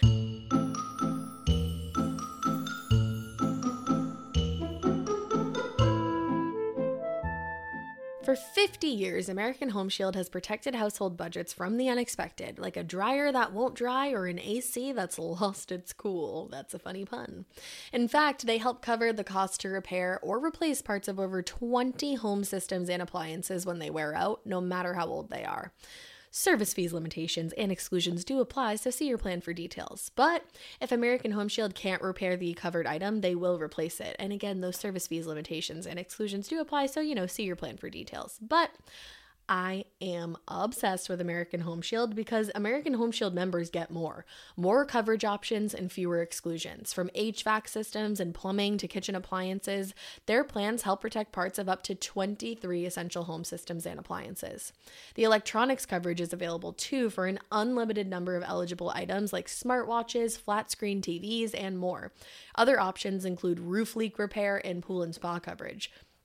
For 50 years, American Home Shield has protected household budgets from the unexpected, like a dryer that won't dry or an AC that's lost its cool. That's a funny pun. In fact, they help cover the cost to repair or replace parts of over 20 home systems and appliances when they wear out, no matter how old they are. Service fees limitations and exclusions do apply, so see your plan for details. But if American Home Shield can't repair the covered item, they will replace it. And again, those service fees limitations and exclusions do apply, so, see your plan for details. But I am obsessed with American Home Shield because American Home Shield members get more coverage options and fewer exclusions. From HVAC systems and plumbing to kitchen appliances, their plans help protect parts of up to 23 essential home systems and appliances. The electronics coverage is available too for an unlimited number of eligible items like smartwatches, flat screen TVs, and more. Other options include roof leak repair and pool and spa coverage.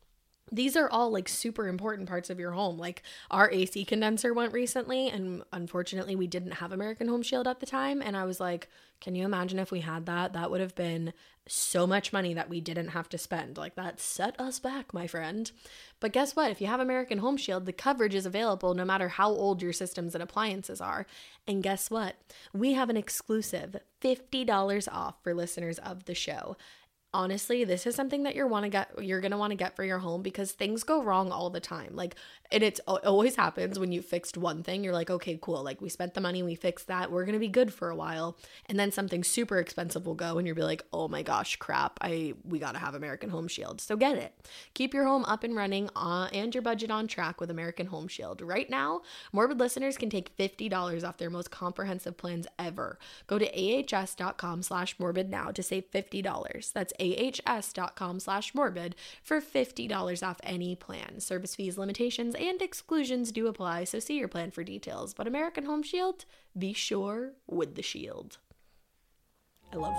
these are all like super important parts of your home. Like our AC condenser went recently, and unfortunately we didn't have American Home Shield at the time. And I was like, can you imagine if we had that? That would have been so much money that we didn't have to spend. Like that set us back, my friend. But guess what? If you have American Home Shield, the coverage is available no matter how old your systems and appliances are. And guess what? We have an exclusive $50 off for listeners of the show. Honestly, this is something that you're going to want to get for your home, because things go wrong all the time. Like, and it always happens when you fixed one thing. You're like, okay, cool. Like, we spent the money, we fixed that. We're going to be good for a while. And then something super expensive will go and you'll be like, oh my gosh, crap. We got to have American Home Shield. So get it. Keep your home up and running and your budget on track with American Home Shield. Right now, Morbid listeners can take $50 off their most comprehensive plans ever. Go to ahs.com/morbid now to save $50. That's ahs.com/morbid for $50 off any plan. Service fees, limitations, and exclusions do apply, so see your plan for details. But American Home Shield, be sure with the shield. I love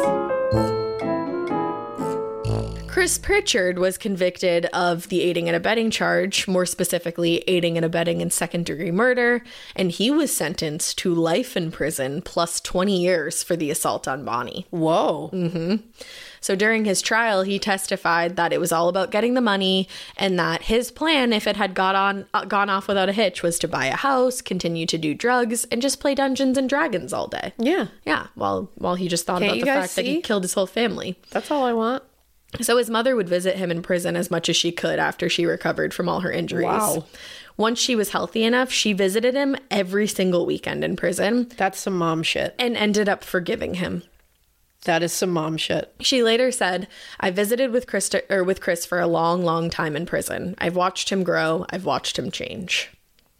puns. Chris Pritchard was convicted of the aiding and abetting charge, more specifically aiding and abetting in second-degree murder, and he was sentenced to life in prison plus 20 years for the assault on Bonnie. Whoa. Mm-hmm. So during his trial, he testified that it was all about getting the money, and that his plan, if it had gone off without a hitch, was to buy a house, continue to do drugs, and just play Dungeons and Dragons all day. Yeah. Yeah, while he just thought about the fact that he killed his whole family. That's all I want. So his mother would visit him in prison as much as she could after she recovered from all her injuries. Wow. Once she was healthy enough, she visited him every single weekend in prison. That's some mom shit. And ended up forgiving him. That is some mom shit. She later said, I visited with Chris for a long, long time in prison. I've watched him grow. I've watched him change.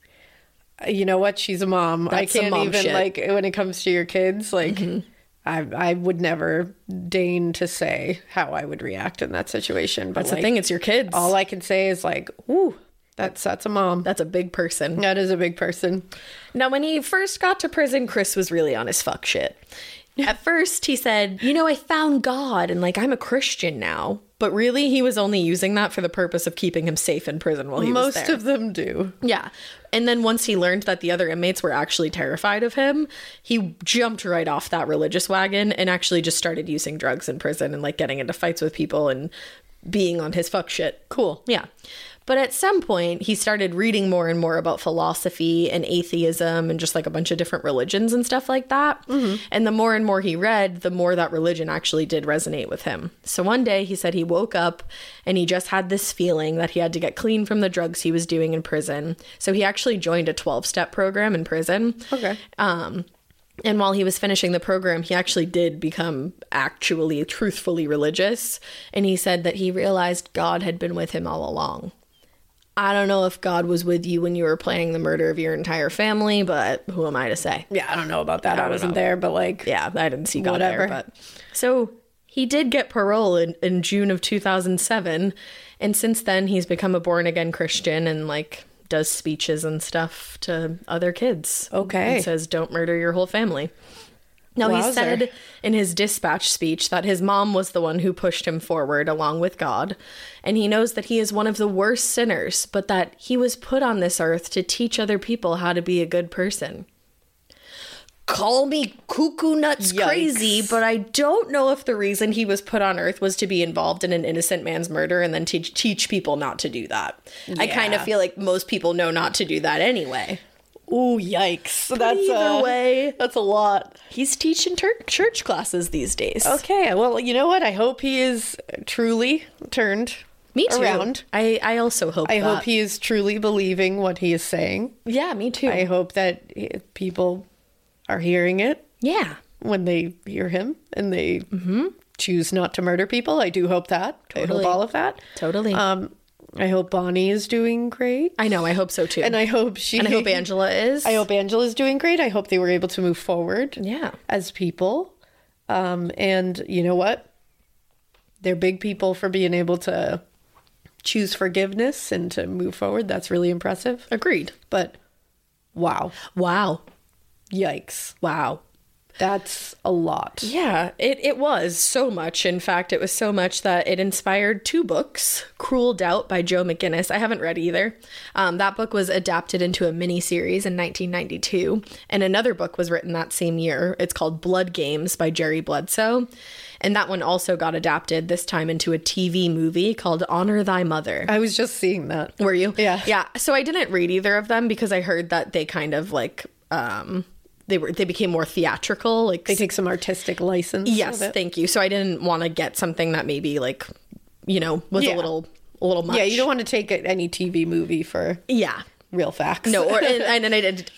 You know what? She's a mom. That's I can't some mom even, shit. like, when it comes to your kids, like, I would never deign to say how I would react in that situation. But That's like, the thing. It's your kids. all I can say is like, ooh, that's a mom. That's a big person. That is a big person. Now, when he first got to prison, Chris was really on his fuck shit. At first, he said, I found God and, like, I'm a Christian now. But really, he was only using that for the purpose of keeping him safe in prison while he was there. Most of them do. Yeah. And then once he learned that the other inmates were actually terrified of him, he jumped right off that religious wagon and actually just started using drugs in prison and, like, getting into fights with people and being on his fuck shit. Cool. Yeah. But at some point, he started reading more and more about philosophy and atheism and just like a bunch of different religions and stuff like that. Mm-hmm. And the more and more he read, the more that religion actually did resonate with him. So one day he said he woke up and he just had this feeling that he had to get clean from the drugs he was doing in prison. So he actually joined a 12-step program in prison. Okay. And while he was finishing the program, he actually did become actually truthfully religious. And he said that he realized God had been with him all along. I don't know if God was with you when you were planning the murder of your entire family, but who am I to say? Yeah, I don't know about that. I wasn't there, but like... Yeah, I didn't see God whatever. there. But so he did get parole in June of 2007. And since then, he's become a born-again Christian and like does speeches and stuff to other kids. Okay. And says, don't murder your whole family. Now, Wowzer. he said in his dispatch speech that his mom was the one who pushed him forward along with God, and he knows that he is one of the worst sinners, but that he was put on this earth to teach other people how to be a good person. Call me cuckoo nuts crazy, but I don't know if the reason he was put on earth was to be involved in an innocent man's murder and then teach people not to do that. I kind of feel like most people know not to do that anyway. Ooh, yikes. But either way, that's a lot. He's teaching church classes these days. Okay, well, you know what? I hope he is truly turned Me too. around. I also hope I that. hope he is truly believing what he is saying. Yeah, me too. I hope that people are hearing it Yeah. when they hear him and they choose not to murder people. I do hope that. I Totally. hope all of that. Totally. I hope Bonnie is doing great. I know, I hope so too. And I hope Angela is. I hope Angela's doing great. I hope they were able to move forward Yeah. as people. And you know what? They're big people for being able to choose forgiveness and to move forward. That's really impressive. Agreed. But wow. Wow. Yikes. Wow. That's a lot. Yeah, it was so much. In fact, it was so much that it inspired 2 books. Cruel Doubt by Joe McGinnis. I haven't read either. That book was adapted into a miniseries in 1992. And another book was written that same year. It's called Blood Games by Jerry Bledsoe. And that one also got adapted, this time into a TV movie called Honor Thy Mother. I was just seeing that. Were you? Yeah. Yeah. So I didn't read either of them because I heard that they kind of like... They became more theatrical. Like They take some artistic license. yes, thank you. So I didn't want to get something that maybe like, was a little much. Yeah, you don't want to take any TV movie for real facts. No, and I did.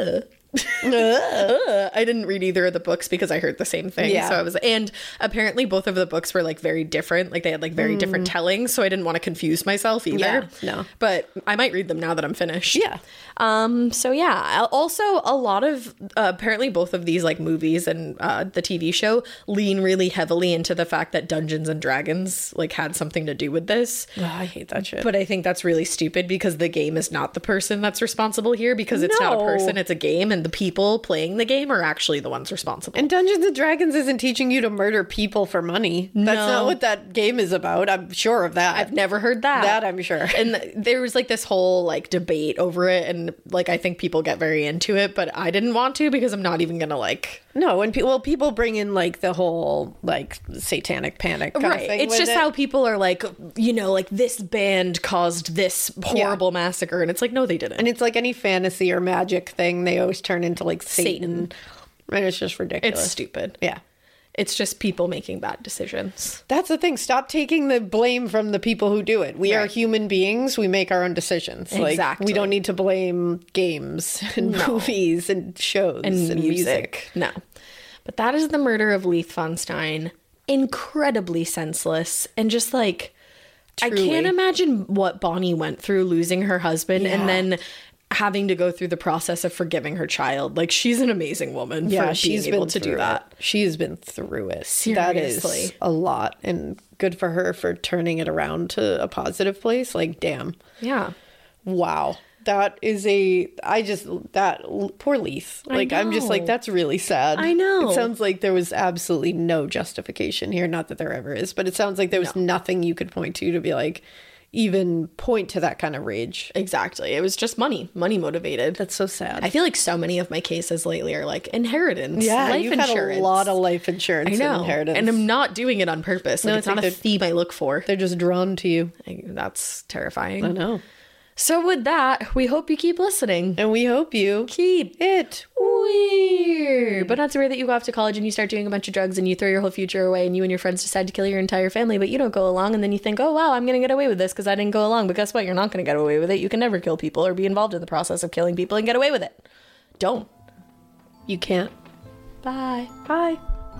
I didn't read either of the books because I heard the same thing. Yeah. So and apparently both of the books were like very different. Like they had like very different tellings. So I didn't want to confuse myself either. Yeah, no. But I might read them now that I'm finished. Yeah. So yeah, also a lot of apparently both of these like movies and the TV show lean really heavily into the fact that Dungeons and Dragons like had something to do with this. Oh, I hate that shit. But I think that's really stupid because the game is not the person that's responsible here because it's not a person, it's a game, and the people playing the game are actually the ones responsible. And Dungeons and Dragons isn't teaching you to murder people for money. That's not what that game is about. I'm sure of that. I've never heard that. That I'm sure. And there was like this whole like debate over it, and like I think people get very into it, but I didn't want to because I'm not even gonna like. No, when people bring in like the whole like satanic panic kind of thing. It's just how people are like, like this band caused this horrible massacre, and it's like, no, they didn't. And it's like any fantasy or magic thing, they always turn into like Satan. And it's just ridiculous. It's stupid. Yeah. It's just people making bad decisions. That's the thing. Stop taking the blame from the people who do it. We are human beings. We make our own decisions. Exactly. Like, we don't need to blame games and movies and shows and music. No. But that is the murder of Leith Fonstein. Incredibly senseless. And just like, Truly. I can't imagine what Bonnie went through losing her husband and then having to go through the process of forgiving her child. Like, she's an amazing woman for being able to do that. She's been through it. Seriously. That is a lot, and good for her for turning it around to a positive place. Like, damn. Yeah. Wow. That is poor Leith. Like, I'm just like, that's really sad. I know. It sounds like there was absolutely no justification here. Not that there ever is, but it sounds like there was nothing you could point to be like, even point to that kind of rage. Exactly. It was just money motivated. That's so sad. I feel like so many of my cases lately are like inheritance. Yeah, life you've insurance. had a lot of life insurance I know. and inheritance. And I'm not doing it on purpose. Like, No, it's not a theme I look for. They're just drawn to you. That's terrifying. I know. So with that, we hope you keep listening. And we hope you Keep it weird. But not so weird that you go off to college and you start doing a bunch of drugs and you throw your whole future away and you and your friends decide to kill your entire family, but you don't go along, and then you think, oh wow, I'm going to get away with this because I didn't go along. But guess what? You're not going to get away with it. You can never kill people or be involved in the process of killing people and get away with it. Don't. You can't. Bye. Bye.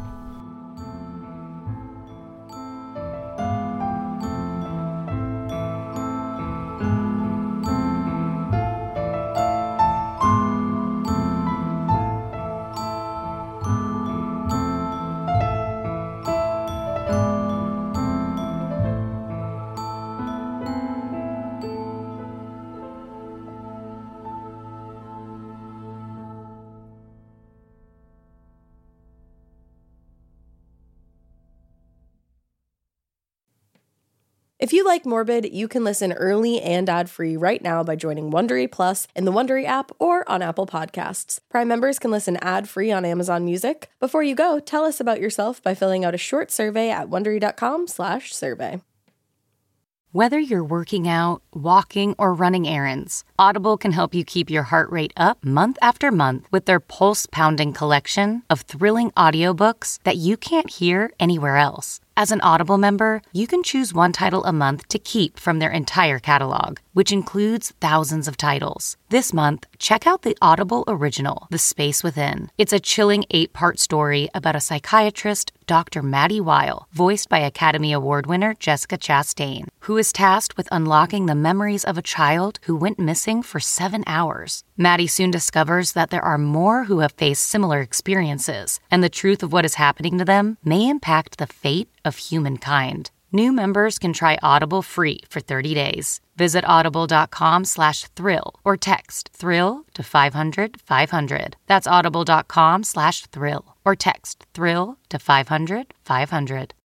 If you like Morbid, you can listen early and ad-free right now by joining Wondery Plus in the Wondery app or on Apple Podcasts. Prime members can listen ad-free on Amazon Music. Before you go, tell us about yourself by filling out a short survey at Wondery.com/survey. Whether you're working out, walking, or running errands, Audible can help you keep your heart rate up month after month with their pulse-pounding collection of thrilling audiobooks that you can't hear anywhere else. As an Audible member, you can choose one title a month to keep from their entire catalog, which includes thousands of titles. This month, check out the Audible original, The Space Within. It's a chilling 8-part story about a psychiatrist, Dr. Maddie Weil, voiced by Academy Award winner Jessica Chastain, who is tasked with unlocking the memories of a child who went missing for 7 hours. Maddie soon discovers that there are more who have faced similar experiences, and the truth of what is happening to them may impact the fate of humankind. New members can try Audible free for 30 days. Visit audible.com/thrill or text thrill to 500 500. That's audible.com/thrill or text thrill to 500 500.